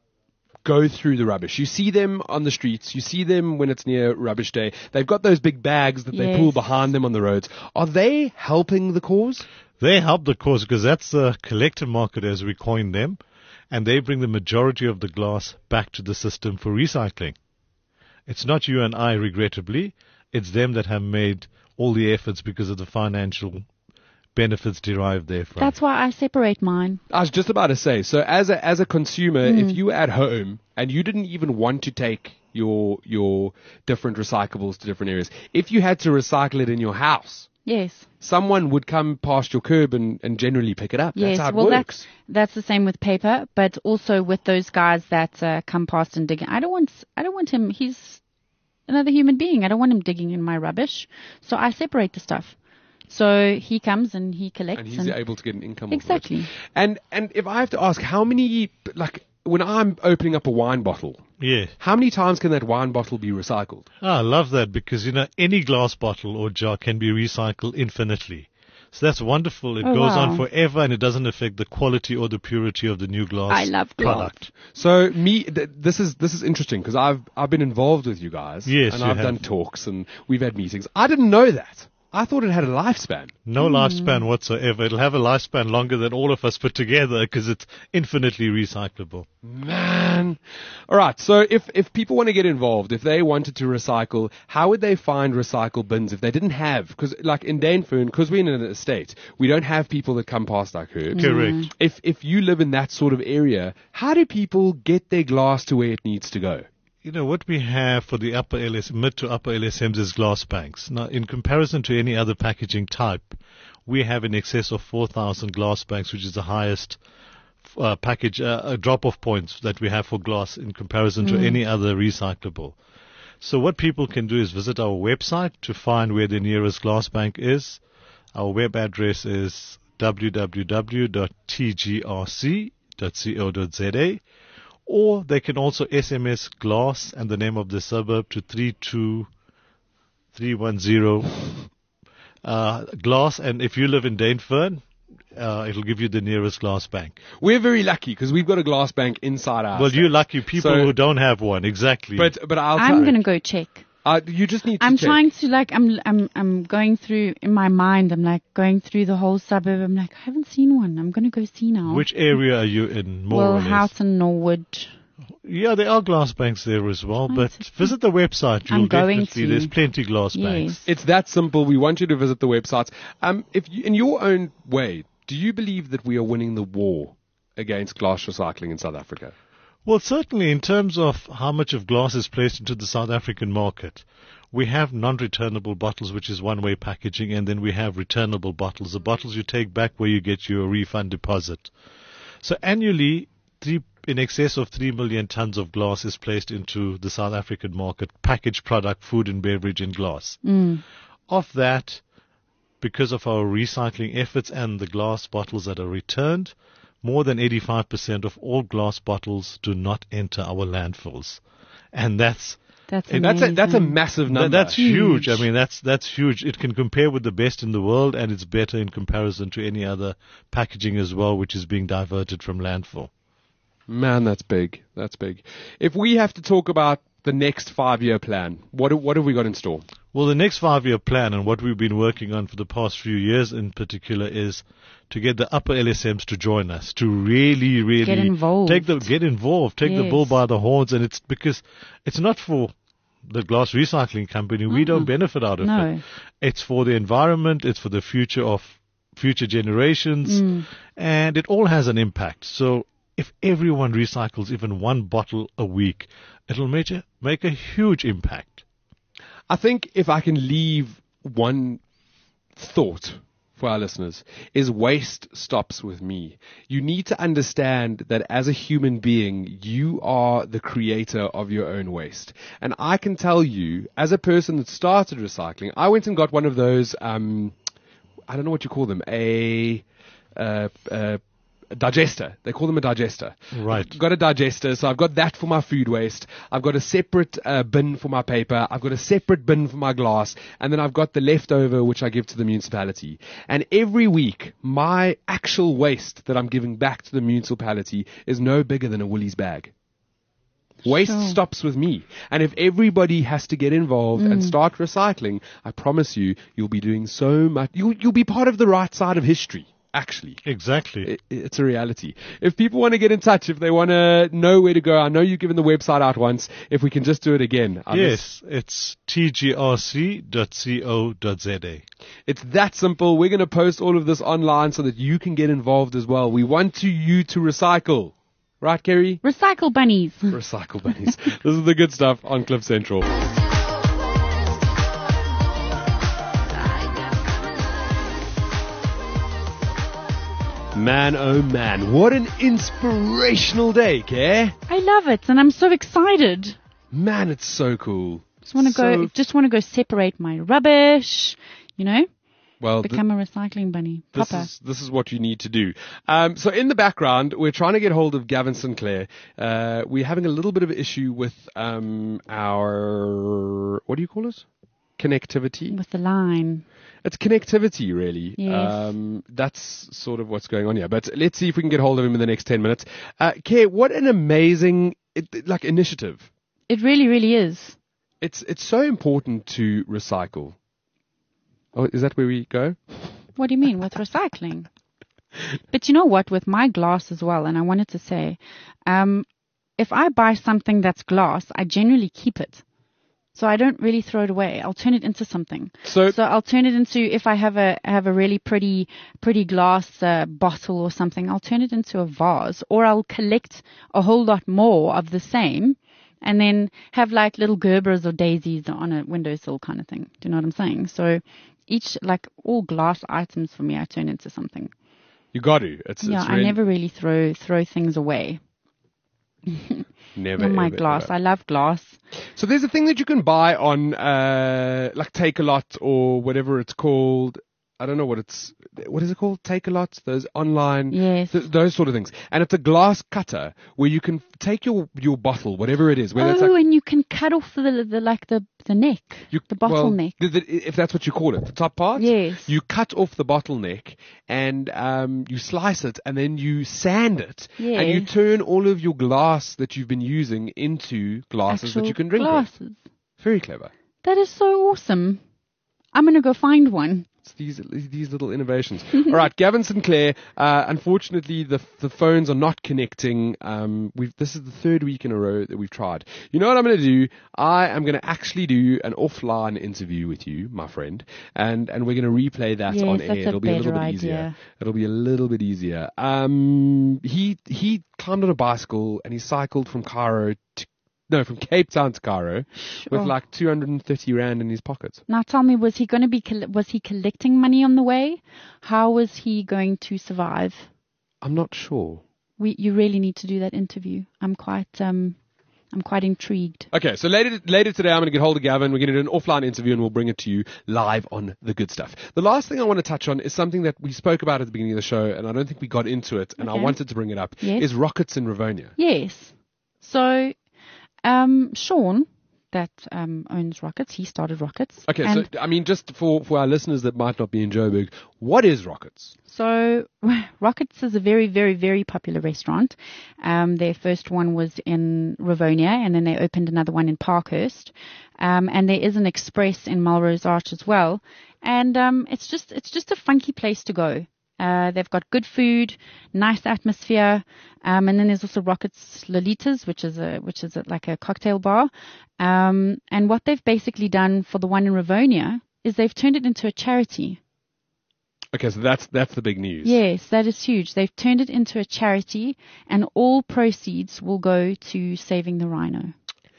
Speaker 2: go through the rubbish. You see them on the streets. You see them when it's near rubbish day. They've got those big bags that they
Speaker 3: Yes.
Speaker 2: pull behind them on the roads. Are they helping the cause?
Speaker 5: They help the cause because that's the collective market as we coin them, and they bring the majority of the glass back to the system for recycling. It's not you and I, regrettably. It's them that have made all the efforts because of the financial benefits derived therefrom.
Speaker 3: That's why I separate mine.
Speaker 2: I was just about to say. So as a as a consumer,
Speaker 3: Mm.
Speaker 2: if you were at home and you didn't even want to take your your different recyclables to different areas, if you had to recycle it in your house,
Speaker 3: Yes.
Speaker 2: someone would come past your curb and, and generally pick it up.
Speaker 3: Yes.
Speaker 2: That's how it
Speaker 3: well,
Speaker 2: works.
Speaker 3: that's that's the same with paper, but also with those guys that uh, come past and dig. I don't want I don't want him. He's another human being. I don't want him digging in my rubbish. So I separate the stuff. So he comes and he collects.
Speaker 2: And he's able to get an income. off of it.
Speaker 3: Exactly.
Speaker 2: And and if I have to ask, how many, like when I'm opening up a wine bottle,
Speaker 5: Yeah.
Speaker 2: how many times can that wine bottle be recycled?
Speaker 5: Ah, I love that because, you know, any glass bottle or jar can be recycled infinitely. So that's wonderful. It
Speaker 3: Oh,
Speaker 5: goes
Speaker 3: wow.
Speaker 5: on forever and it doesn't affect the quality or the purity of the new glass
Speaker 3: I love glass.
Speaker 5: product.
Speaker 2: So me, th- this is this is interesting because I've I've been involved with you guys.
Speaker 5: Yes,
Speaker 2: and
Speaker 5: you
Speaker 2: I've
Speaker 5: have.
Speaker 2: done talks and we've had meetings. I didn't know that. I thought it had a lifespan.
Speaker 5: No lifespan whatsoever. It'll have a lifespan longer than all of us put together because it's infinitely recyclable.
Speaker 2: Man. All right. So if, if people want to get involved, if they wanted to recycle, how would they find recycle bins if they didn't have? Because like in Dainfern, because we're in an estate, we don't have people that come past our curb.
Speaker 5: Correct.
Speaker 2: If if you live in that sort of area, how do people get their glass to where it needs to go?
Speaker 5: You know, what we have for the upper L S, mid to upper L S Ms is glass banks. Now, in comparison to any other packaging type, we have in excess of four thousand glass banks, which is the highest uh, package, uh, drop-off points that we have for glass in comparison to any other recyclable. So what people can do is visit our website to find where the nearest glass bank is. Our web address is w w w dot t g r c dot co dot z a. Or they can also S M S glass and the name of the suburb to three two three one zero uh, glass. And if you live in Dainfern, uh, it'll give you the nearest glass bank.
Speaker 2: We're very lucky because we've got a glass bank inside our
Speaker 5: Well,
Speaker 2: estate.
Speaker 5: you're lucky people
Speaker 2: So-
Speaker 5: who don't have one. Exactly.
Speaker 2: But but I'll
Speaker 3: I'm
Speaker 2: tell
Speaker 3: going to go check.
Speaker 2: Uh, you just need to
Speaker 3: I'm
Speaker 2: check.
Speaker 3: trying to like I'm I'm I'm going through in my mind. I'm like going through the whole suburb. I'm like I haven't seen one. I'm going to go see now.
Speaker 5: Which area are you in, more
Speaker 3: well,
Speaker 5: or less?
Speaker 3: Houghton, Norwood.
Speaker 5: Yeah, there are glass banks there as well. But
Speaker 3: Right.
Speaker 5: visit the website.
Speaker 3: I'm
Speaker 5: You'll
Speaker 3: going
Speaker 5: definitely,
Speaker 3: to.
Speaker 5: there's plenty glass banks.
Speaker 3: Yes.
Speaker 2: It's that simple. We want you to visit the websites. Um, if you, in your own way, do you believe that we are winning the war against glass recycling in South Africa?
Speaker 5: Well, certainly in terms of how much of glass is placed into the South African market, we have non-returnable bottles, which is one-way packaging, and then we have returnable bottles, the bottles you take back where you get your refund deposit. So annually, three, in excess of three million tons of glass is placed into the South African market, packaged product, food and beverage in glass.
Speaker 3: Mm.
Speaker 5: Of that, because of our recycling efforts and the glass bottles that are returned, more than eighty-five percent of all glass bottles do not enter our landfills. And that's
Speaker 3: That's
Speaker 2: And that's a, that's a
Speaker 3: amazing.
Speaker 2: massive
Speaker 5: Th-
Speaker 2: number.
Speaker 5: That's huge.
Speaker 3: Huge.
Speaker 5: I mean, that's that's huge. It can compare with the best in the world, and it's better in comparison to any other packaging as well, which is being diverted from landfill.
Speaker 2: Man, that's big. That's big. If we have to talk about the next five-year plan, what what have we got in store?
Speaker 5: Well, the next five-year plan and what we've been working on for the past few years in particular is to get the upper L S Ms to join us, to really, really
Speaker 3: Get involved.
Speaker 5: take the get involved, take the
Speaker 3: Yes.
Speaker 5: bull by the horns, and it's because it's not for the glass recycling company. We don't benefit out of
Speaker 3: No.
Speaker 5: it. It's for the environment. It's for the future of future generations,
Speaker 3: Mm.
Speaker 5: and it all has an impact. So if everyone recycles even one bottle a week, it'll make a, make a huge impact.
Speaker 2: I think if I can leave one thought for our listeners is waste stops with me. You need to understand that as a human being, you are the creator of your own waste. And I can tell you, as a person that started recycling, I went and got one of those, um, I don't know what you call them, a, uh, uh, a digester. They call them a digester.
Speaker 5: Right.
Speaker 2: I've got a digester, so I've got that for my food waste. I've got a separate uh, bin for my paper. I've got a separate bin for my glass. And then I've got the leftover, which I give to the municipality. And every week, my actual waste that I'm giving back to the municipality is no bigger than a Woolies bag. Waste
Speaker 3: Sure.
Speaker 2: stops with me. And if everybody has to get involved and start recycling, I promise you, you'll be doing so much. You'll, you'll be part of the right side of history, actually.
Speaker 5: Exactly.
Speaker 2: It, it's a reality. If people want to get in touch, if they want to know where to go, I know you've given the website out once. If we can just do it again. I miss-
Speaker 5: Yes, it's t g r c dot co dot z a.
Speaker 2: It's that simple. We're going to post all of this online so that you can get involved as well. We want to, you to recycle. Right, Kerry?
Speaker 3: Recycle bunnies.
Speaker 2: Recycle bunnies. This is the good stuff on Cliff Central. Man, oh man, what an inspirational day, Care.
Speaker 3: I love it, and I'm so excited.
Speaker 2: Man, it's so cool.
Speaker 3: Just want to
Speaker 2: So-
Speaker 3: go. Just want to go separate my rubbish. You know,
Speaker 2: Well, th-
Speaker 3: become a recycling bunny.
Speaker 2: this
Speaker 3: Proper.
Speaker 2: is this is what you need to do. Um, so in the background, we're trying to get hold of Gavin Sinclair. Uh, we're having a little bit of an issue with um, our what do you call it? Connectivity.
Speaker 3: With the line.
Speaker 2: It's connectivity, really.
Speaker 3: Yes.
Speaker 2: Um, that's sort of what's going on here. But let's see if we can get hold of him in the next ten minutes. Uh, Kay, what an amazing it, like initiative.
Speaker 3: It really, really is.
Speaker 2: It's it's so important to recycle. Oh, is that where we go?
Speaker 3: What do you mean with recycling? But you know what? With my glass as well, and I wanted to say, um, if I buy something that's glass, I generally keep it. So I don't really throw it away. I'll turn it into something.
Speaker 2: So,
Speaker 3: So I'll turn it into, if I have a have a really pretty pretty glass uh, bottle or something, I'll turn it into a vase, or I'll collect a whole lot more of the same, and then have like little Gerbers or daisies on a windowsill kind of thing. Do you know what I'm saying? So each, like all glass items for me, I turn into something.
Speaker 2: you got to. It's,
Speaker 3: Yeah,
Speaker 2: it's
Speaker 3: I
Speaker 2: really
Speaker 3: never really throw throw things away.
Speaker 2: never
Speaker 3: In my
Speaker 2: ever,
Speaker 3: glass,
Speaker 2: ever.
Speaker 3: I love glass.
Speaker 2: So there's a thing that you can buy on, uh, like Take-A-Lot or whatever it's called. I don't know what it's, what is it called? Take-A-Lot? Those online,
Speaker 3: Yes.
Speaker 2: th- those sort of things. And it's a glass cutter where you can take your, your bottle, whatever it is, whether
Speaker 3: Oh,
Speaker 2: it's like,
Speaker 3: and you can cut off the, the like the the neck,
Speaker 2: you,
Speaker 3: the
Speaker 2: well,
Speaker 3: bottleneck.
Speaker 2: the, the, if that's what you call it, the top part.
Speaker 3: Yes.
Speaker 2: You cut off the bottleneck and um, you slice it and then you sand it.
Speaker 3: Yeah.
Speaker 2: And you turn all of your glass that you've been using into glasses
Speaker 3: Actual
Speaker 2: that you can drink with.
Speaker 3: glasses.
Speaker 2: Very clever.
Speaker 3: That is so awesome. I'm gonna go find one.
Speaker 2: It's these these little innovations. All right, Gavin Sinclair. Uh, unfortunately, the the phones are not connecting. Um, we've this is the third week in a row that we've tried. You know what I'm going to do? I am going to actually do an offline interview with you, my friend, and and we're going to replay that
Speaker 3: Yes,
Speaker 2: on
Speaker 3: that's
Speaker 2: air.
Speaker 3: a
Speaker 2: It'll be a little
Speaker 3: better
Speaker 2: bit easier.
Speaker 3: idea.
Speaker 2: It'll be a little bit easier. Um, he he climbed on a bicycle and he cycled from Cairo to no from Cape Town to Cairo with
Speaker 3: Sure.
Speaker 2: like two hundred thirty rand in his pocket.
Speaker 3: Now tell me, was he going to be coll- was he collecting money on the way? How was he going to survive?
Speaker 2: I'm not sure.
Speaker 3: We you really need to do that interview. I'm quite um I'm quite intrigued.
Speaker 2: Okay, so later later today I'm going to get hold of Gavin. We're going to do an offline interview and we'll bring it to you live on The Good Stuff. The last thing I want to touch on is something that we spoke about at the beginning of the show and I don't think we got into it and I
Speaker 3: Okay.
Speaker 2: wanted to bring it up,
Speaker 3: Yes.
Speaker 2: is rockets in Rivonia.
Speaker 3: Yes. So um Sean that um owns Rockets, he started Rockets.
Speaker 2: Okay,
Speaker 3: and
Speaker 2: so I mean just for, for our listeners that might not be in Joburg, what is Rockets?
Speaker 3: So, Rockets is a very, very, very popular restaurant. Um, their first one was in Rivonia, and then they opened another one in Parkhurst. Um, and there is an Express in Melrose Arch as well. And um, it's just, it's just a funky place to go. Uh, they've got good food, nice atmosphere, um, and then there's also Rockets Lolitas, which is a which is a, like a cocktail bar. Um, and what they've basically done for the one in Rivonia is they've turned it into a charity.
Speaker 2: Okay, so that's that's the big news.
Speaker 3: Yes, that is huge. They've turned it into a charity, and all proceeds will go to saving the rhino.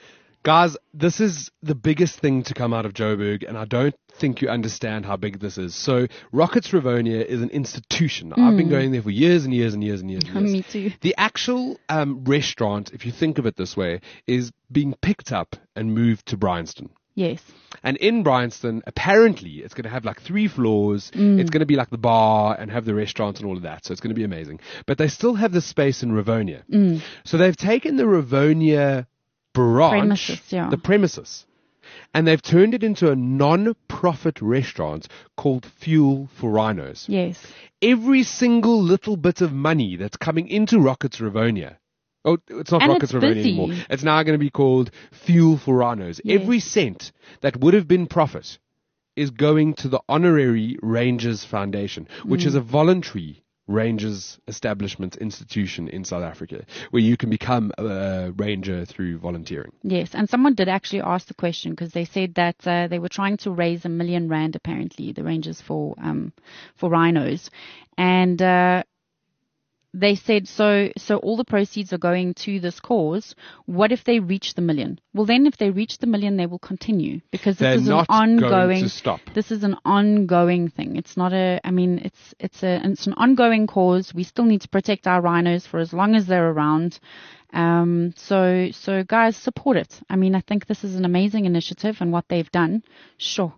Speaker 2: Guys, this is the biggest thing to come out of Joburg, and I don't think you understand how big this is. So, Rockets Rivonia is an institution. I've been going there for years and years and years and years and years.
Speaker 3: Me too.
Speaker 2: The actual um, restaurant, if you think of it this way, is being picked up and moved to Bryanston.
Speaker 3: Yes.
Speaker 2: And in Bryanston, apparently, it's going to have like three floors. It's going to be like the bar and have the restaurant and all of that. So it's going to be amazing. But they still have the space in Rivonia. So they've taken the Rivonia branch,
Speaker 3: Premises, yeah.
Speaker 2: the premises, and they've turned it into a non-profit restaurant called Fuel for Rhinos.
Speaker 3: Yes.
Speaker 2: Every single little bit of money that's coming into Rockets Rivonia. Oh, it's not
Speaker 3: And
Speaker 2: Rockets
Speaker 3: it's
Speaker 2: Rivonia
Speaker 3: busy.
Speaker 2: anymore. It's now going to be called Fuel for Rhinos.
Speaker 3: Yes.
Speaker 2: Every cent that would have been profit is going to the Honorary Rangers Foundation, which
Speaker 3: Mm.
Speaker 2: is a voluntary Rangers establishment institution in South Africa, where you can become a ranger through volunteering.
Speaker 3: Yes. And someone did actually ask the question because they said that uh, they were trying to raise a million rand, apparently, the Rangers for um for rhinos, and uh, they said so. So all the proceeds are going to this cause. What if they reach the million? Well, then if they reach the million, they will continue because this
Speaker 2: They're
Speaker 3: is
Speaker 2: not
Speaker 3: an
Speaker 2: going
Speaker 3: ongoing.
Speaker 2: to stop.
Speaker 3: This is an ongoing thing. It's not a. I mean, it's it's a it's an ongoing cause. We still need to protect our rhinos for as long as they're around. Um. So so guys, support it. I mean, I think this is an amazing initiative and what they've done. Sure.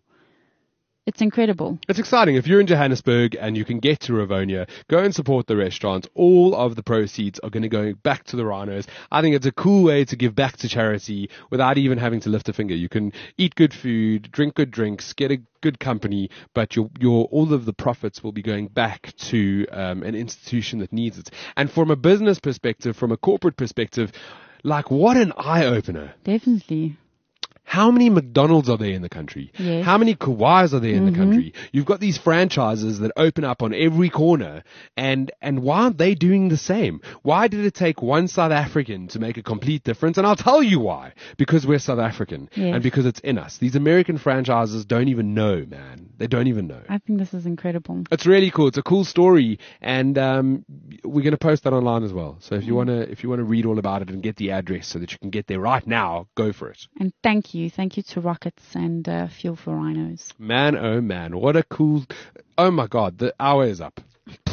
Speaker 3: It's incredible.
Speaker 2: It's exciting. If you're in Johannesburg and you can get to Rivonia, go and support the restaurant. All of the proceeds are going to go back to the rhinos. I think it's a cool way to give back to charity without even having to lift a finger. You can eat good food, drink good drinks, get a good company, but your your all of the profits will be going back to um, an institution that needs it. And from a business perspective, from a corporate perspective, like what an eye opener.
Speaker 3: Definitely.
Speaker 2: How many McDonald's are there in the country?
Speaker 3: Yes.
Speaker 2: How many Kauai's are there in
Speaker 3: Mm-hmm.
Speaker 2: the country? You've got these franchises that open up on every corner, and, and why aren't they doing the same? Why did it take one South African to make a complete difference? And I'll tell you why. Because we're South African,
Speaker 3: Yes.
Speaker 2: and because it's in us. These American franchises don't even know, man. They don't even know.
Speaker 3: I think this is incredible.
Speaker 2: It's really cool. It's a cool story, and um, we're going to post that online as well. So if you want to, if you want to read all about it and get the address so that you can get there right now, go for it.
Speaker 3: And thank you. Thank you to Rockets and uh, Fuel for Rhinos.
Speaker 2: Man, oh man, what a cool! Oh my God, the hour is up.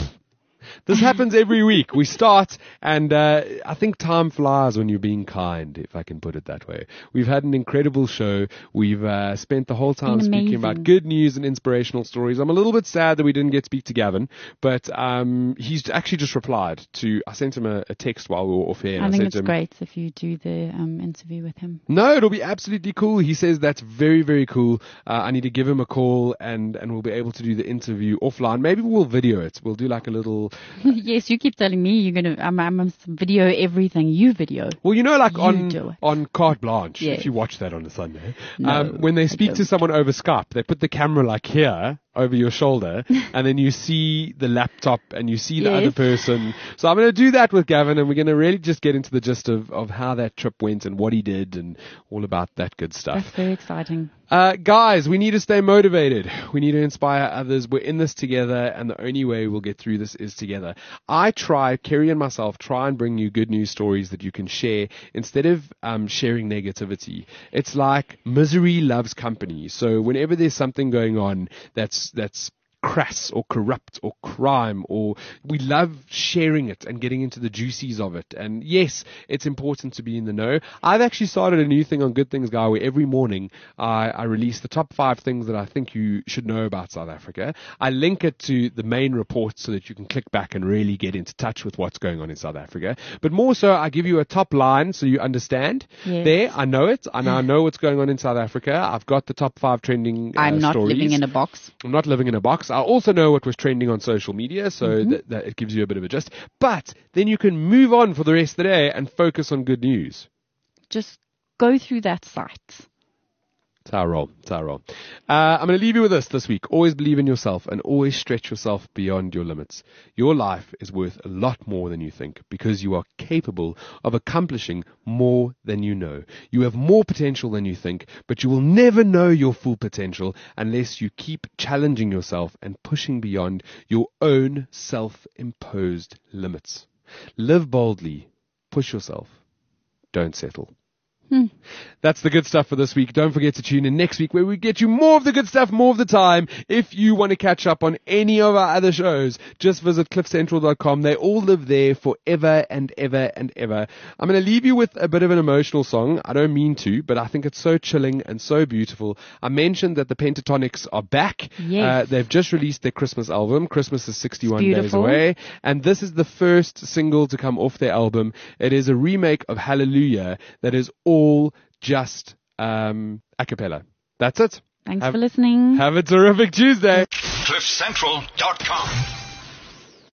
Speaker 2: This happens every week. We start, and uh, I think time flies when you're being kind, if I can put it that way. We've had an incredible show. We've uh, spent the whole time
Speaker 3: Been
Speaker 2: speaking
Speaker 3: amazing.
Speaker 2: about good news and inspirational stories. I'm a little bit sad that we didn't get to speak to Gavin, but um, he's actually just replied to, I sent him a, a text while we were off air. and
Speaker 3: I think
Speaker 2: said
Speaker 3: it's
Speaker 2: to him,
Speaker 3: great if you do the um, interview with him.
Speaker 2: No, it'll be absolutely cool. He says that's very, very cool. Uh, I need to give him a call, and, and we'll be able to do the interview offline. Maybe we'll video it. We'll do like a little...
Speaker 3: Yes, you keep telling me you're gonna. I'm, I'm gonna video everything. You video.
Speaker 2: Well, you know, like
Speaker 3: You
Speaker 2: on
Speaker 3: do it.
Speaker 2: on Carte Blanche,
Speaker 3: Yes.
Speaker 2: if you watch that on a Sunday,
Speaker 3: No,
Speaker 2: um, when they
Speaker 3: I
Speaker 2: speak to
Speaker 3: don't.
Speaker 2: someone over Skype, they put the camera like here over your shoulder, and then you see the laptop and you see the
Speaker 3: Yes.
Speaker 2: other person. So I'm going to do that with Gavin, and we're going to really just get into the gist of, of how that trip went and what he did and all about that good stuff.
Speaker 3: That's very exciting.
Speaker 2: Uh, guys, we need to stay motivated. We need to inspire others. We're in this together, and the only way we'll get through this is together. I try, Kerry and myself, try and bring you good news stories that you can share instead of um, sharing negativity. It's like misery loves company. So whenever there's something going on that's that's crass or corrupt or crime, or we love sharing it and getting into the juicies of it. And yes, it's important to be in the know. I've actually started a new thing on Good Things Guy where every morning I, I release the top five things that I think you should know about South Africa. I link it to the main report so that you can click back and really get into touch with what's going on in South Africa. But more so, I give you a top line so you understand.
Speaker 3: Yes.
Speaker 2: There, I know it. I now know what's going on in South Africa. I've got the top five trending uh,
Speaker 3: I'm not
Speaker 2: stories.
Speaker 3: living in a box.
Speaker 2: I'm not living in a box. I also know what was trending on social media, so
Speaker 3: Mm-hmm.
Speaker 2: that, that it gives you a bit of a gist. But then you can move on for the rest of the day and focus on good news.
Speaker 3: Just go through that site.
Speaker 2: It's our role. It's our role. Uh, I'm going to leave you with this this week. Always believe in yourself and always stretch yourself beyond your limits. Your life is worth a lot more than you think because you are capable of accomplishing more than you know. You have more potential than you think, but you will never know your full potential unless you keep challenging yourself and pushing beyond your own self-imposed limits. Live boldly. Push yourself. Don't settle.
Speaker 3: Hmm.
Speaker 2: That's the good stuff for this week. Don't forget to tune in next week where we get you more of the good stuff more of the time. If you want to catch up on any of our other shows, just visit cliff central dot com. They all live there forever and ever and ever. I'm going to leave you with a bit of an emotional song. I don't mean to, but I think it's so chilling and so beautiful. I mentioned that the Pentatonics are back.
Speaker 3: Yes.
Speaker 2: Uh, they've just released their Christmas album. Christmas is sixty-one
Speaker 3: It's
Speaker 2: days
Speaker 3: beautiful.
Speaker 2: away. And this is the first single to come off their album. It is a remake of Hallelujah that is all just um, a cappella. That's it.
Speaker 3: Thanks
Speaker 2: Have-
Speaker 3: for listening.
Speaker 2: Have a terrific Tuesday.
Speaker 1: cliff central dot com